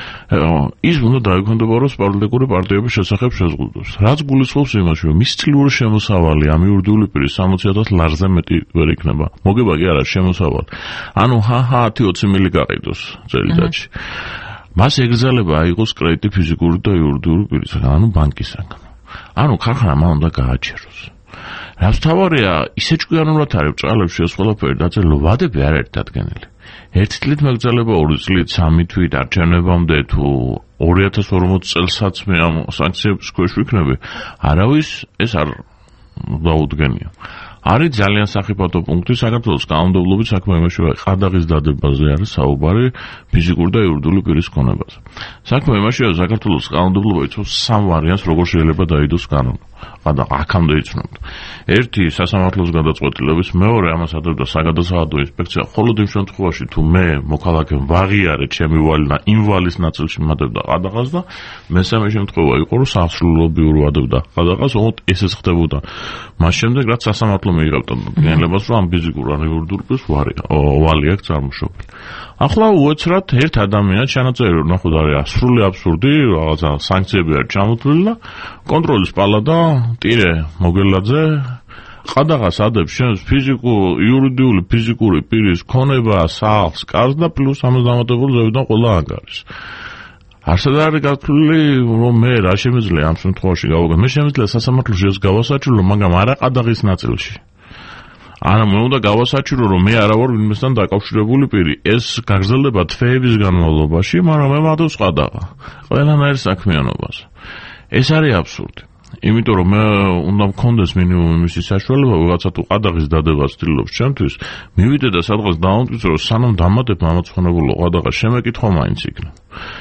Speaker 16: ის უნდა დაექვემდებაროს პოლიტიკური პარტიების შესახებ შეზღუდვებს. რაც გულისხმობს იმაში, რომ მის წლიური შემოსავალი ამ იურიდიული პირის სამოცი ათას ლარზე მეტი ვერ იქნება. მოგება კი არა შემოსავალი. ანუ ჰაჰა ათი ოცი მილი გაყიდოს წელიწადში. მას ეკრძალება აიღოს კრედიტი ფიზიკური და იურიდიული პირისაგან, ანუ ბანკისაგან. ანუ ქარხანა მან უნდა გააჩეროს. რაც თავარია, ისე ჭკვიანურად არის ბრჭყალებში ეს ყველაფერი დაწერილი, ვადები არ არის დადგენილი. ერთი წლით მეკრძალება, ორი წლით, სამი თვით არჩევნებამდე თუ ორი ათას ორმოცი წელსაც მე ამ სანქციების ქვეშ ვიქნები, არავის ეს არ დაუდგენია. არის ძალიან სახიფათო პუნქტი საქართველოს კანონმდებლობის საქმე იმაში, ყადაღის დადებაზე არის საუბარი ფიზიკურ და იურიდიული პირის ქონებაზე. საქმე იმაშია, საქართველოს კანონმდებლობა იცავს სამ ვარიანტს, როგორ შეიძლება დაიდოს კანონი. ყადაღ აქამდე იცნობთ. ერთი სასამართლოს გადაწყვეტილების, მეორე ამას ადებდა საგადასახადო ინსპექცია, მხოლოდ იმ შემთხვევაში, თუ მე მოქალაქემ ვაღიარე ჩემი ვალი და იმ ვალის ნაწილში მადებდა ყადაღას და მესამე შემთხვევა იყო, რომ სასრულობრივად ადებდა ყადაღას, ოღონდ ესეც ხდებოდა. მას შემდეგ რაც სასამართლო მართლა მიიღებთ დადგენილებას, რომ ამ ფიზიკურ ან იურიდიულს ვალი აქვს წარმოშობილი. ახლა უეცრად ერთ ადამიანს ჩანაწერი რომ ნახოთ არის სრული აბსურდი, რაღაცა სანქციები არ ჩამოთვლილი და კონტროლის პალატა ტირე მოგელაძე ყადაღას ადებს შენს ფიზიკურ, იურიდიული ფიზიკური პირის ქონება, სახლს, კარს და პლუს ამას დამატებული ზევიდან ყველა ანგარიშს. არსად არის გათვლილი რომ მე რა შემიძლია ამ შემთხვევაში გავაგო. მე შემიძლია სასამართლოში ეს გავასაჩურო, მაგრამ არა ყადაღის ნაწილში. არა მე უნდა გავასაჩურო რომ მე არა ვარ ვინმესთან დაკავშირებული პირი. ეს გაგრძელდება თვეების განმავლობაში, მაგრამ მე მადოს ყადაღა. ყველანაირ საქმიანობას. ეს არის აბსურდი. იმიტომ რომ მე უნდა მქონდეს მინიმუმ იმისი საშუალება, ვიღაცა თუ ყადაღის დადებას ცდილობს ჩემთვის, მივიდე და სადღაც დავამტკიცო რომ სანამ დამატებ მამაცხოვნებულო ყადაღას, შემეკითხვა მაინც იქნება.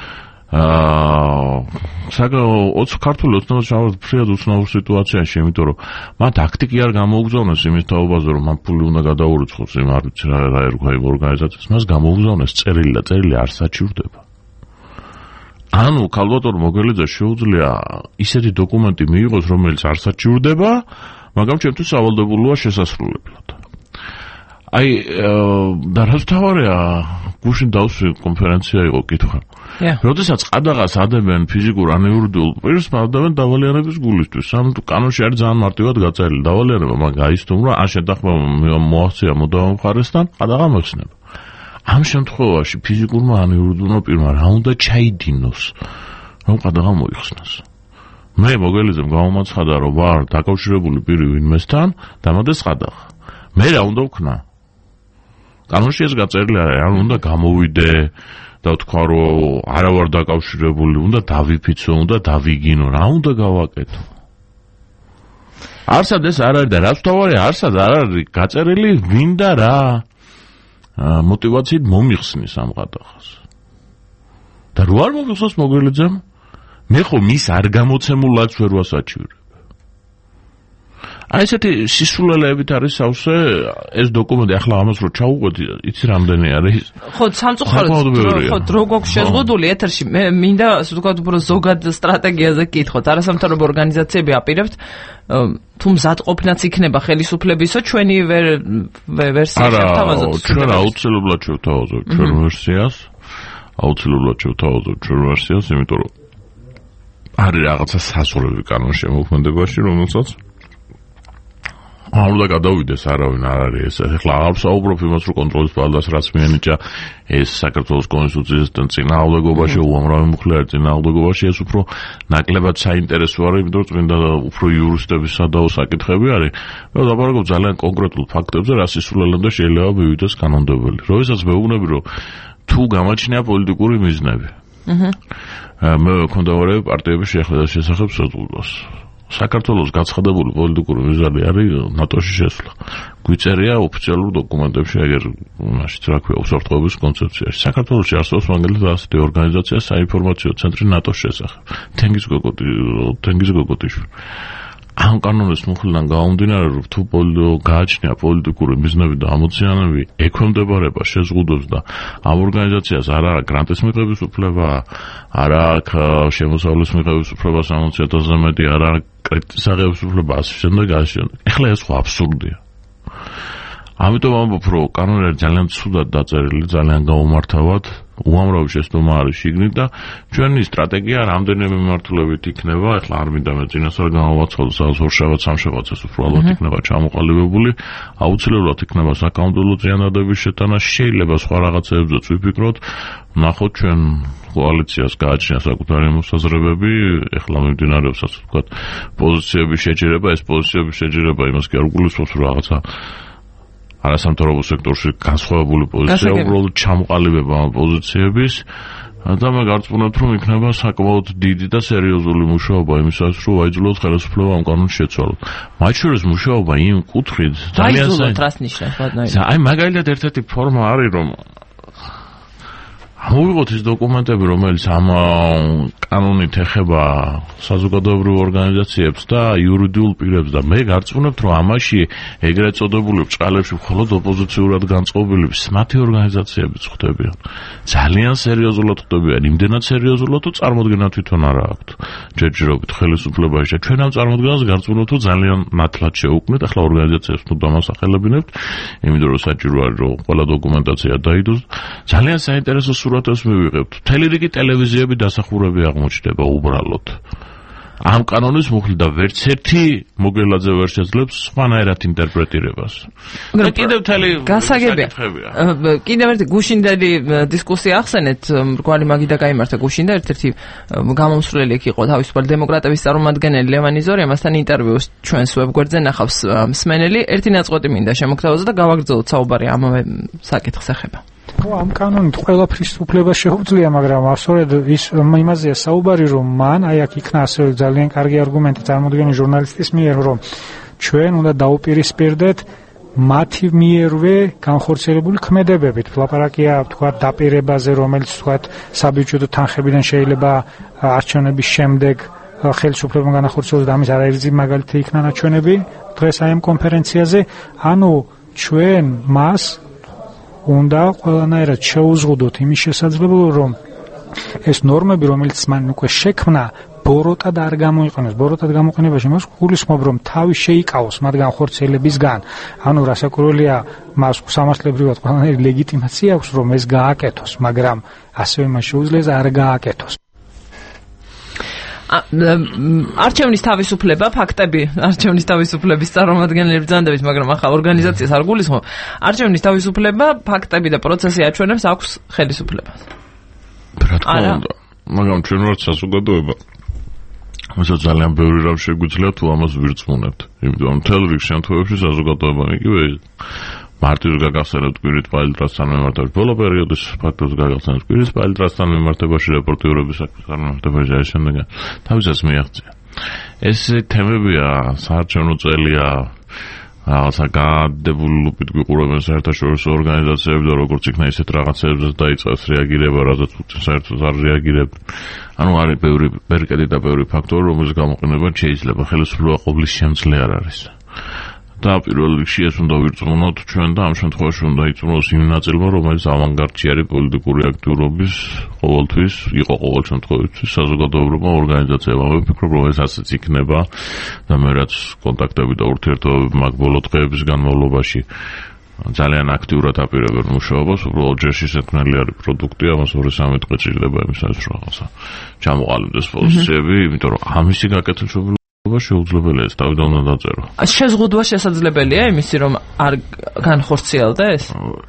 Speaker 16: აა საკაო ოცი ქართული ოცნებაში ფრიად უცნაურ სიტუაციაში, იმიტომ რომ მათ აქტი კი არ გამოუგზავნეს იმის თაობაზე, რომ მან ფული უნდა გადაურიცხოს იმ არ ვიცი რა რა ერქვა იმ ორგანიზაციას, მას გამოუგზავნეს წერილი და წერილი არ საჩივრდება. ანუ ქალბატონ მოგელიძე შეუძლია ისეთი დოკუმენტი მიიღოს, რომელიც არ საჩივრდება, მაგრამ ჩემთვის სავალდებულოა შესასრულებლად. აი და რაც თავარია, გუშინ დავსვი კონფერენცია იყო კითხვა. როდესაც ყადაღას ადებენ ფიზიკურ ან იურიდიულ პირს, მადავენ დავალიანების გულისთვის. ამ კანონში არის ძალიან მარტივად გაწერილი დავალიანება, მაგრამ გაისტუმრა, ან შეთანხმება მოაღწია მოდავან მხარესთან, ყადაღა მოხსნება. ამ შემთხვევაში ფიზიკურმა ან იურიდიულმა პირმა რა უნდა ჩაიდინოს, რომ ყადაღა მოიხსნას. მე მოგელიძემ გამომაცხადა, რომ ვარ დაკავშირებული პირი ვინმესთან, დამოდეს ყადაღა. მე რა უნდა ვქნა? კანონში ეს გაწერილი არის, ან უნდა გამოვიდე და თქვა, რომ არა ვარ დაკავშირებული, უნდა დავიფიცო, უნდა დავიგინო, რა უნდა გავაკეთო? არსად ეს არ არის და რაც თავარია, არსად არ არის გაწერილი, ვინ და რა მოტივაციით მომიხსნის ამ ყადაღას. და რო არ მომიხსნას მოგელიძემ, მე ხო მის არ გამოცემულაც ვერ ვასაჩივრებ. აი ესეთი სისულელეებით არის სავსე ეს დოკუმენტი, ახლა ამას რო ჩაუყვეთ, იცი რამდენი არის? ხო, სამწუხაროდ ხო დრო გვაქვს შეზღუდული ეთერში. მე მინდა ასე ვთქვათ, უფრო ზოგად სტრატეგიაზე გკითხოთ. არასამთავრობო ორგანიზაციები აპირებთ თუ მზადყოფნაც იქნება ხელისუფლებისო, ჩვენი ვერსია შევთავაზოთ. არა, ჩვენ აუცილებლად შევთავაზოთ ჩვენ ვერსიას. აუცილებლად შევთავაზოთ ჩვენ ვერსიას, იმიტომ რომ არის რაღაცა საზღვრები კანონის შემოქმედებაში, რომელსაც არ უნდა გადავიდეს არავინ არ არის ეს. ახლა აღარ ვსაუბრობ იმას, რომ კონტროლის პალატას რაც მიენიჭა ეს საქართველოს კონსტიტუციისთან წინააღმდეგობაში, უამრავი მუხლე არის წინააღმდეგობაში, ეს უფრო ნაკლებად საინტერესო არის, იმიტომ რომ წმინდა უფრო იურისტების სადაო საკითხები არის. მე ვაპარაკობ ძალიან კონკრეტულ ფაქტებზე, რა სისულელემდე შეიძლება მივიდეს კანონმდებელი. როდესაც მეუბნები, რომ თუ გამაჩნია პოლიტიკური მიზნები. მე მქონდა ვარები პარტიების შეხვედრის შესახებ შეზღუდვას. საქართველოს გაცხადებული პოლიტიკური მიზანი არის ნატოში შესვლა. გვიწერია ოფიციალურ დოკუმენტებში, ეგერ მაშინ რა ქვია, უსაფრთხოების კონცეფციაში. საქართველოში არსებობს მაგალითად ასეთი ორგანიზაცია საინფორმაციო ცენტრი ნატოს შესახებ. თენგიზ გოგოტი, თენგიზ გოგოტიშვილი. ამ კანონის მუხლიდან გამომდინარე, რომ თუ გააჩნია პოლიტიკური მიზნები და ამოცანები, ექვემდებარება შეზღუდვებს და ამ ორგანიზაციას არ აქვს გრანტის მიღების უფლება, არ აქვს შემოსავლის მიღების უფლება სამოცი ათასზე მეტი, არ აქვს კრედიტის აღების უფლება, ასე შემდეგ, ასე შემდეგ. ეხლა ეს ხო აბსურდია. ამიტომ ამბობ, რომ კანონი არის ძალიან ცუდად დაწერილი, ძალიან გაუმართავად, უამრავი შეცდომა არის შიგნით და ჩვენი სტრატეგია რამდენიმე მიმართულებით იქნება. ეხლა არ მინდა მე წინასწარ გამოვაცხადო, სადაც ორშაბათს სამშაბათს ეს უფრო ალბათ იქნება ჩამოყალიბებული. აუცილებლად იქნება საკანონმდებლო ზიანადების შეტანა, შეიძლება სხვა რაღაცებზეც ვიფიქროთ. ნახოთ ჩვენ კოალიციას გააჩნია საკუთარი მოსაზრებები, ეხლა მიმდინარეობს ასე ვთქვათ პოზიციების შეჯერება, ეს პოზიციების შეჯერება იმას კი არ გულისხმობს, რომ რაღაცა არასამთავრობო სექტორში განსხვავებული პოზიცია, უბრალოდ ჩამოყალიბება ამ პოზიციების და მე გარწმუნებთ, რომ იქნება საკმაოდ დიდი და სერიოზული მუშაობა იმისათვის, რომ აიძულოთ ხელისუფლება ამ კანონს შეცვალოთ. მათ შორის მუშაობა იმ კუთხით ძალიან საინტერესოა. აი მაგალითად ერთ-ერთი ფორმა არის, რომ მოვიღოთ ის დოკუმენტები, რომელიც ამ კანონით ეხება საზოგადოებრივ ორგანიზაციებს და იურიდიულ პირებს და მე გარწმუნებთ, რომ ამაში ეგრეთ წოდებული ბრჭყალებში მხოლოდ ოპოზიციურად განწყობილების მათი ორგანიზაციებიც ხვდებიან. ძალიან სერიოზულად ხვდებიან, იმდენად სერიოზულად, თუ წარმოდგენა თვითონ არა აქვთ. ჯერჯერობით ხელისუფლებაში და ჩვენ ამ წარმოდგენას გარწმუნებთ, რომ ძალიან ნათლად შეუქმნით, ახლა ორგანიზაციებს თუ დამასახელებინებთ, იმიტომ რომ საჭირო არის რომ ყველა დოკუმენტაცია დაიდოს. ძალიან საინტერესო სურათებს მივიღებთ. მთელი რიგი ტელევიზიები დასახურები აღმოჩნდება უბრალოდ. ამ კანონის მუხლი და ვერც ერთი მოგელაძე ვერ შეძლებს სხვანაირად ინტერპრეტირებას. და კიდევ მთელი
Speaker 1: გასაგებია. კიდევ ერთი გუშინდელი დისკუსია ახსენეთ, მრგვალი მაგიდა გაიმართა გუშინდა ერთ-ერთი გამომსვლელი იქ იყო თავისუფალი დემოკრატების წარმომადგენელი ლევანი ზორია, მასთან ინტერვიუს ჩვენს ვებგვერდზე ნახავს მსმენელი. ერთი ნაწყვეტი მინდა შემოგთავაზო და გავაგრძელოთ საუბარი ამავე საკითხს ეხება.
Speaker 17: ამ კანონით ყველაფრის უფლება შეუძლია, მაგრამ ასორედ ის იმაზეა საუბარი, რომ მან აი აქ იქნა ასევე ძალიან კარგი არგუმენტი წარმოდგენი ჟურნალისტის მიერ, რომ ჩვენ უნდა დაუპირისპირდეთ მათი მიერვე განხორციელებული ქმედებებით. ლაპარაკია თქვა დაპირებაზე, რომელიც თქვა საბიუჯეტო თანხებიდან შეიძლება არჩევნების შემდეგ ხელისუფლებამ განახორციელოს და ამის არაერთი მაგალითი იქნა ნაჩვენები დღეს აი ამ კონფერენციაზე. ანუ ჩვენ მას უნდა ყველანაირად შეუზღუდოთ იმის შესაძლებლობა, რომ ეს ნორმები, რომელიც მან უკვე შექმნა, ბოროტად არ გამოიყენოს. ბოროტად გამოყენებაში მას გულისხმობ, რომ თავი შეიკავოს მათგან ხორციელებისგან. ანუ რასაკვირველია, მას სამართლებრივად ყველანაირი ლეგიტიმაცია აქვს, რომ ეს გააკეთოს, მაგრამ ასევე მას შეუძლია არ გააკეთოს.
Speaker 1: არჩევნის თავისუფლება, ფაქტები არჩევნის თავისუფლების წარმომადგენელი ბრძანდებით, მაგრამ ახლა ორგანიზაციას არ გულისხმობ. არჩევნის თავისუფლება, ფაქტები და პროცესი აჩვენებს აქვს ხელისუფლებას.
Speaker 16: რა თქმა უნდა, მაგრამ ჩვენ ვართ საზოგადოება. ამასაც ძალიან ბევრი რამ შეგვიძლია თუ ამას ვირწმუნებთ. იმიტომ რომ მთელ რიგ შემთხვევებში საზოგადოება იგივე მარტივ გაგახსენებთ პირით პალიტრასთან მიმართებაში ბოლო პერიოდის ფაქტებს გაგახსენებთ პირით პალიტრასთან მიმართებაში რეპორტიორების საქმესთან მიმართებაში აი შემდეგ თავისას მიაღწია. ეს თემებია საარჩევნო წელია რაღაცა გადებული ლუპით გვიყურებენ საერთაშორისო ორგანიზაციები და როგორც იქნა ისეთ რაღაცებზე დაიწყეს რეაგირება, რადგან საერთოდ არ რეაგირებენ. ანუ არის ბევრი ბერკეტი და ბევრი ფაქტორი, რომელის გამოყენებაც შეიძლება ხელისუფლება ყოვლის შემძლე არ არის. და პირველ რიგში ეს უნდა ვირწმუნოთ ჩვენ და ამ შემთხვევაში უნდა იწმუნოს იმ ნაწილმა, რომელიც ავანგარდში არის პოლიტიკური აქტიურობის ყოველთვის, იყო ყოველ შემთხვევაში საზოგადოებრივმა ორგანიზაციებმა. მე ვფიქრობ, რომ ეს ასეც იქნება და მე რაც კონტაქტები და ურთიერთობები მაგ ბოლო დღეების განმავლობაში ძალიან აქტიურად აპირებენ მუშაობას, უბრალოდ ჯერ შესაქმნელი არის პროდუქტი, ამას ორი სამი დღე ჭირდება იმისათვის, რომ რაღაცა ჩამოყალიბდეს პოზიციები, იმიტომ რომ ამისი გაკეთება შეუძლებელია ეს თავიდან უნდა დაწერო.
Speaker 1: შეზღუდვა შესაძლებელია იმისი, რომ არ განხორციელდეს?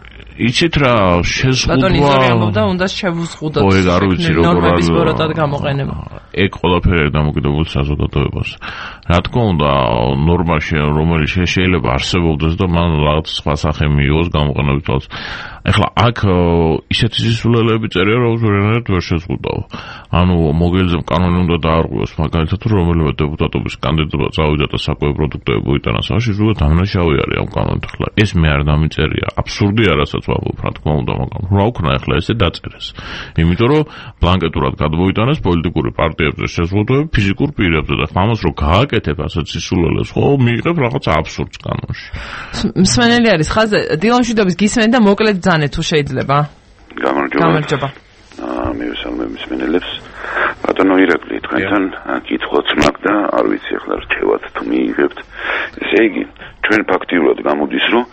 Speaker 16: იცით რა, შეზღუდვა
Speaker 1: ბატონი ზორი ამბობდა, უნდა შევუზღუდოთ.
Speaker 16: ო, ეგ არ ვიცი როგორ
Speaker 1: ნორმების ბოროტად გამოყენება.
Speaker 16: ეგ ყველაფერი არის დამოკიდებული საზოგადოებას. რა თქმა უნდა, ნორმაში რომელიც შეიძლება არსებობდეს და მან რაღაც სხვა სახე მიიღოს გამოყენებითაც. ეხლა აქ ისეთი სისულელეები წერია, რომ ზურიანად ვერ შეზღუდავ. ანუ მოგელზემ კანონი უნდა დაარღვიოს, მაგალითად რომელიმე დეპუტატობის კანდიდატობა წავიდა და საკვები პროდუქტები მოიტანა საში, ზოგადად დამნაშავე არის ამ კანონით. ახლა ეს მე არ დამიწერია. აბსურდი არასაც ვამბობ, რა თქმა უნდა, მაგრამ რა ვქნა ახლა ესე დაწერეს. იმიტომ რომ ბლანკეტურად გადმოიტანეს პოლიტიკური პარტიებზე შეზღუდვები ფიზიკურ პირებზე და ამას რო გააკეთებ ასეთ სისულელეს, ხო, მიიღებ რაღაც აბსურდს კანონში.
Speaker 1: მსმენელი არის ხაზზე, დილამშვიდობის გისმენ და მოკლედ ძანე თუ შეიძლება.
Speaker 18: გამარჯობა.
Speaker 1: გამარჯობა.
Speaker 18: აა მივესალმებ მსმენელებს. ბატონო ირაკლი, თქვენთან კითხვაც მაქვს და არ ვიცი ახლა რჩევათ თუ მიიღებთ. ესე იგი, ჩვენ ფაქტიურად გამოდის, რომ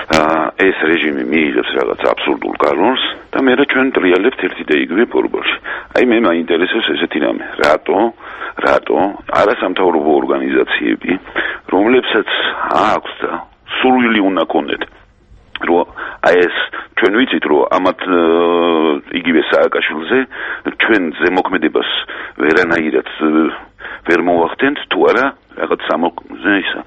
Speaker 18: ეს რეჟიმი მიიღებს რაღაც აბსურდულ კანონს და მე რა ჩვენ ტრიალებთ ერთი და იგივე ფორმაში. აი მე მაინტერესებს ესეთი რამე. რატო? რატო არასამთავრობო ორგანიზაციები, რომლებსაც აქვს და სურვილი უნდა კონდეთ, რომ აი ეს ჩვენ ვიცით, რომ ამათ იგივე სააკაშვილზე ჩვენ ზემოქმედებას ვერანაირად ვერ მოვახდენთ, თუ არა რაღაც სამოქმედო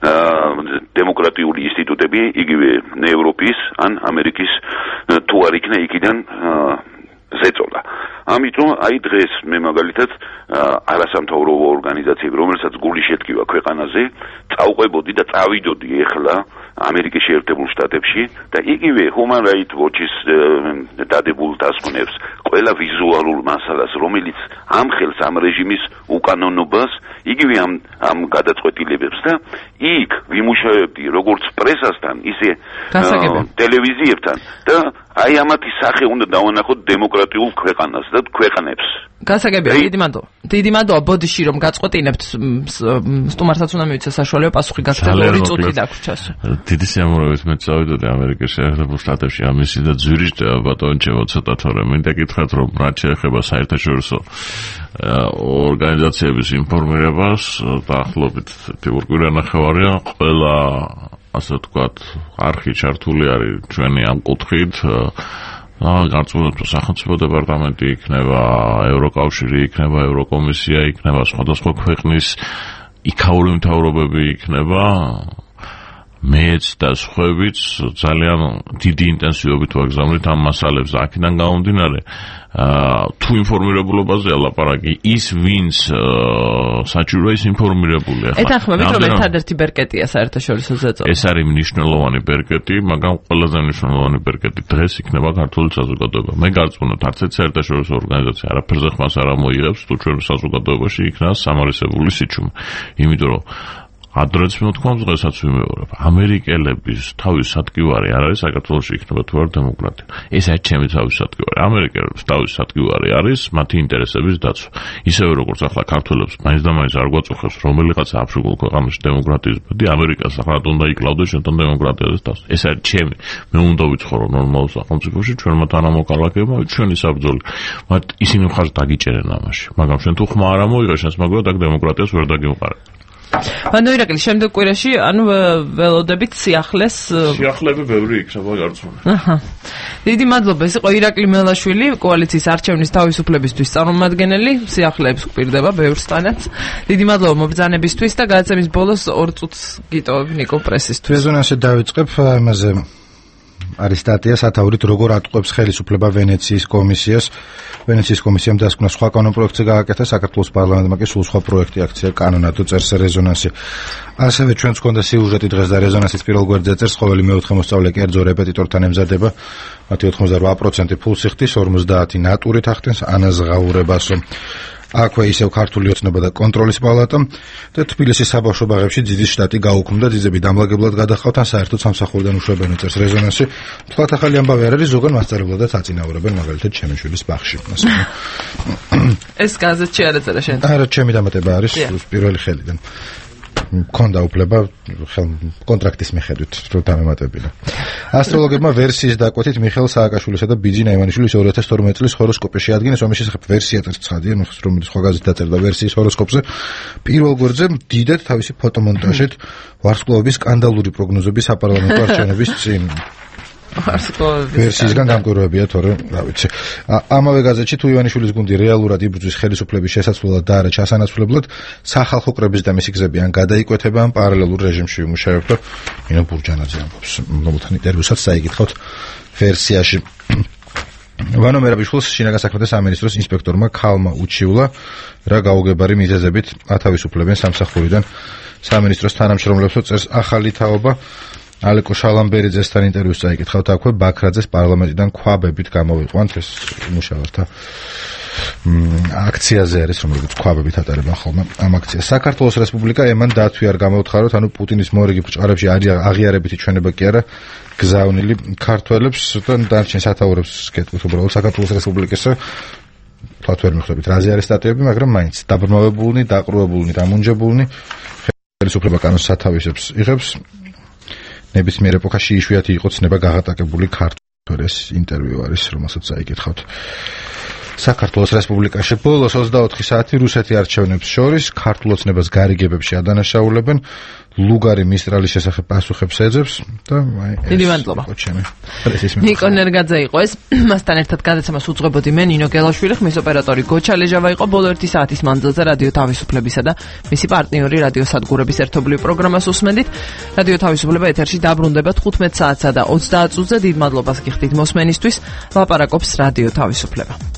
Speaker 18: დემოკრატიული ინსტიტუტები, იგივე ევროპის ან ამერიკის თუ არ იქნა იქიდან ზეწოლა. ამიტომ აი დღეს მე მაგალითად არასამთავრობო ორგანიზაციები, რომელსაც გული შეტკივა ქვეყანაზე, წავყვებოდი და წავიდოდი ეხლა ამერიკის შეერთებულ შტატებში და იგივე Human Rights Watch-ის დადებულ დასკვნებს, ყველა ვიზუალურ მასალას, რომელიც ამხელს ამ რეჟიმის უკანონობას, იგივე ამ ამ გადაწყვეტილებებს და იქ ვიმუშავებდი როგორც პრესასთან, ისე ტელევიზიებთან და აი ამათი სახე უნდა დავანახოთ დემოკრატიულ ქვეყანას და ქვეყნებს.
Speaker 1: გასაგებია, დიდი მადლობა. დიდი მადლობა ბოდიში რომ გაწყვეტინებთ სტუმარსაც უნდა მივიცე საშუალება პასუხი გასცემ ორი წუთი დაგვრჩას.
Speaker 16: დიდი სიამოვნებით მე წავიდოდი ამერიკის შეერთებულ შტატებში ამისი და ძვირიჭდება ბატონჩევო ცოტა თორე მინდა გითხრათ რომ რაც შეეხება საერთაშორისო ორგანიზაციების ინფორმირებას დაახლოებით თეორიული ნახევარია ყველა ასე ვთქვათ არხი ჩართული არის ჩვენი ამ კუთხით აა გარკვეულწილად სახელმწიფო დეპარტამენტი იქნება ევროკავშირი იქნება ევროკომისია იქნება სხვადასხვა ქვეყნის იქაური მთავრობები იქნება მეც და სხვაებიც ძალიან დიდი ინტენსივობით ვაგზავნით ამ მასალებს აქედან გამომდინარე თუ ინფორმირებულობაზე ლაპარაკი ის ვინც საჭიროა ის ინფორმირებულია
Speaker 1: ხა ეთანხმებით რომ ერთადერთი ბერკეტია საერთაშორისო ზეწოლა
Speaker 16: ეს არის მნიშვნელოვანი ბერკეტი მაგრამ ყველაზე მნიშვნელოვანი ბერკეტი დღეს იქნება ქართული საზოგადოება მე გარწმუნებთ არც ერთ საერთაშორისო ორგანიზაცია არაფერზე ხმას არ ამოიღებს თუ ჩვენ საზოგადოებაში იქნება სამარისებული სიჩუმე იმიტომ რომ ადრეც მოთქვამს დღესაც ვიმეორებ ამერიკელების თავის სადგივარი არ არის საქართველოში იქნება თუ არ დემოკრატია ეს არის ჩემი თავის სადგივარი ამერიკელების თავის სადგივარი არის მათი ინტერესების დაცვა ისევე როგორც ახლა ქართველებს მაინც და მაინც არ გვაწუხებს რომელიღაცა აფრიკულ ქვეყანაში დემოკრატიის ბედი ამერიკას ახლა უნდა იკლავდეს ჩვენთან დემოკრატიაზე თავს ეს არის ჩემი მე უნდა ვიცხოვრო ნორმალურ სახელმწიფოში ჩვენმა თანამოქალაქეებმა ჩვენი საბრძოლი მათ ისინი მხარს დაგიჭერენ ამაში მაგრამ შენ თუ ხმა არ ამოიღე შენს მაგრამ აქ დემოკრატიას ვერ დაგიმყარებ
Speaker 1: ანუ ირაკლი შემდეგ კვირაში ანუ ველოდებით სიახლეს
Speaker 16: სიახლეები ბევრი იქნება გარწმუნებული.
Speaker 1: აჰა. დიდი მადლობა. ეს იყო ირაკლი მელაშვილი, კოალიციის არჩევნის თავისუფლებისთვის წარმომადგენელი, სიახლეებს გვპირდება ბევრსთანაც. დიდი მადლობა მობრძანებისთვის და გადაცემის ბოლოს ორ წუთს გიტოვებ ნიკო პრესისთვის.
Speaker 2: რეზონანსი დავიწყებ ამაზე არის სტატია სათაურით როგორ ატყუებს ხელისუფლება ვენეციის კომისიას. ვენეციის კომისიამ დასკვნა სხვა კანონპროექტზე გააკეთა საქართველოს პარლამენტმა კი სულ სხვა პროექტი აქცია კანონად წერს რეზონანსი. ასევე ჩვენც გქონდა სიუჟეტი დღეს და რეზონანსის პირველ გვერდზე წერს ყოველი მეოთხე მოსწავლე კერძო რეპეტიტორთან ემზადება. მათი ოთხმოცდა რვა პროცენტი ფულს იხდის, ორმოცდაათი ნატურით ახდენს ანაზღაურებასო. აქვე ისევ ქართული ოცნება და კონტროლის პალატა და თბილისის საბავშვო ბაღებში ძიძის შტატი გაუქმდა ძიძები დამლაგებლად გადახავთ ან საერთოდ სამსახურიდან უშვებენ წერს რეზონანსი. თქვათ ახალი ამბავი არ არის ზოგან მასწავლებლადაც აწინაურებენ მაგალითად ჩემი შვილის ბაღში.
Speaker 1: ეს გაზეთში არ ეწერა შენ?
Speaker 2: არა, ჩემი დამატება არის პირველი ხელიდან. მქონდა უფლება კონტრაქტის მიხედვით რომ დამემატებინა. ასტროლოგებმა ვერსიის დაკვეთით მიხეილ სააკაშვილისა და ბიძინა ივანიშვილის ორი ათას თორმეტი წლის ჰოროსკოპი შეადგინეს, რომლის შესახებ ვერსია წერს ცხადია, რომელიც სხვა გაზეთში დაწერდა ვერსიის ჰოროსკოპზე. პირველ გვერდზე დიდად თავისი ფოტომონტაჟით ვარსკვლავების სკანდალური პროგნოზები საპარლამენტო არჩევნების წინ. ვერსიისგან გამკვირვებია თორე რა ვიცი. ამავე გაზეთში თუ ივანიშვილის გუნდი რეალურად იბრძვის ხელისუფლების შესაცვლელად და არა ჩასანაცვლებლად, სახალხო კრების და მისი გზები ან გადაიკვეთება ან პარალელურ რეჟიმში ვიმუშავებ და ინო ბურჯანაძე ამბობს. მოუთან ინტერვიუსაც საიკითხავთ ვერსიაში. ვანო მერაბიშვილს შინაგან საქმეთა სამინისტროს ინსპექტორმა ქალმა უჩივლა რა გაუგებარი მიზეზებით ათავისუფლებენ სამსახურიდან სამინისტროს თანამშრომლებსო წერს ახალი თაობა. ალეკო შალამბერიძესთან ინტერვიუს წაიკითხავთ აქვე ბაქრაძეს პარლამენტიდან ქვაბებით გამოვიყვანთ ეს მუშაობთა აქციაზე არის რომელიც ქვაბებით ატარებენ ხოლმე ამ აქციას საქართველოს რესპუბლიკა ემან დათვი არ გამოუთხაროთ ანუ პუტინის მორიგი ბჭყალებში აღიარებითი ჩვენება კი არა გზავნილი ქართველებს და დარჩენ სათაურებს გეტყვით უბრალოდ საქართველოს რესპუბლიკისა თქვათ ვერ მიხვდებით რაზე არის სტატიები მაგრამ მაინც დაბრმავებულნი დაყრუებულნი დამუნჯებულნი ხელისუფლება კანონს სათავისებს იღებს ნებისმიერ ეპოქაში იშვიათი იყო ცნება გაღატაკებული ქართველის ინტერვიუ არის რომელსაც წაიკითხავთ საქართველოს რესპუბლიკაში ბოლოს ოცდაოთხი საათი რუსეთი არჩევნებს შორის ქართულ ოცნებას გარიგებებში ადანაშაულებენ ლუგარი მისტრალის შესახებ პასუხებს ეძებს და აი
Speaker 1: დიდი მადლობა ნიკო ნერგაძე იყო ეს მასთან ერთად გადაცემას უძღვებოდი მე ნინო გელაშვილი ხმის ოპერატორი გოჩა ლეჟავა იყო ბოლო ერთი საათის მანძილზე რადიო თავისუფლებისა და მისი პარტნიორი რადიო სადგურების ერთობლივ პროგრამას უსმენდით რადიო თავისუფლება ეთერში დაბრუნდება თხუთმეტ საათსა და ოცდაათ წუთზე დიდ მადლობას გიხდით მოსმენისთვის ლაპარაკობს რადიო თავისუფლება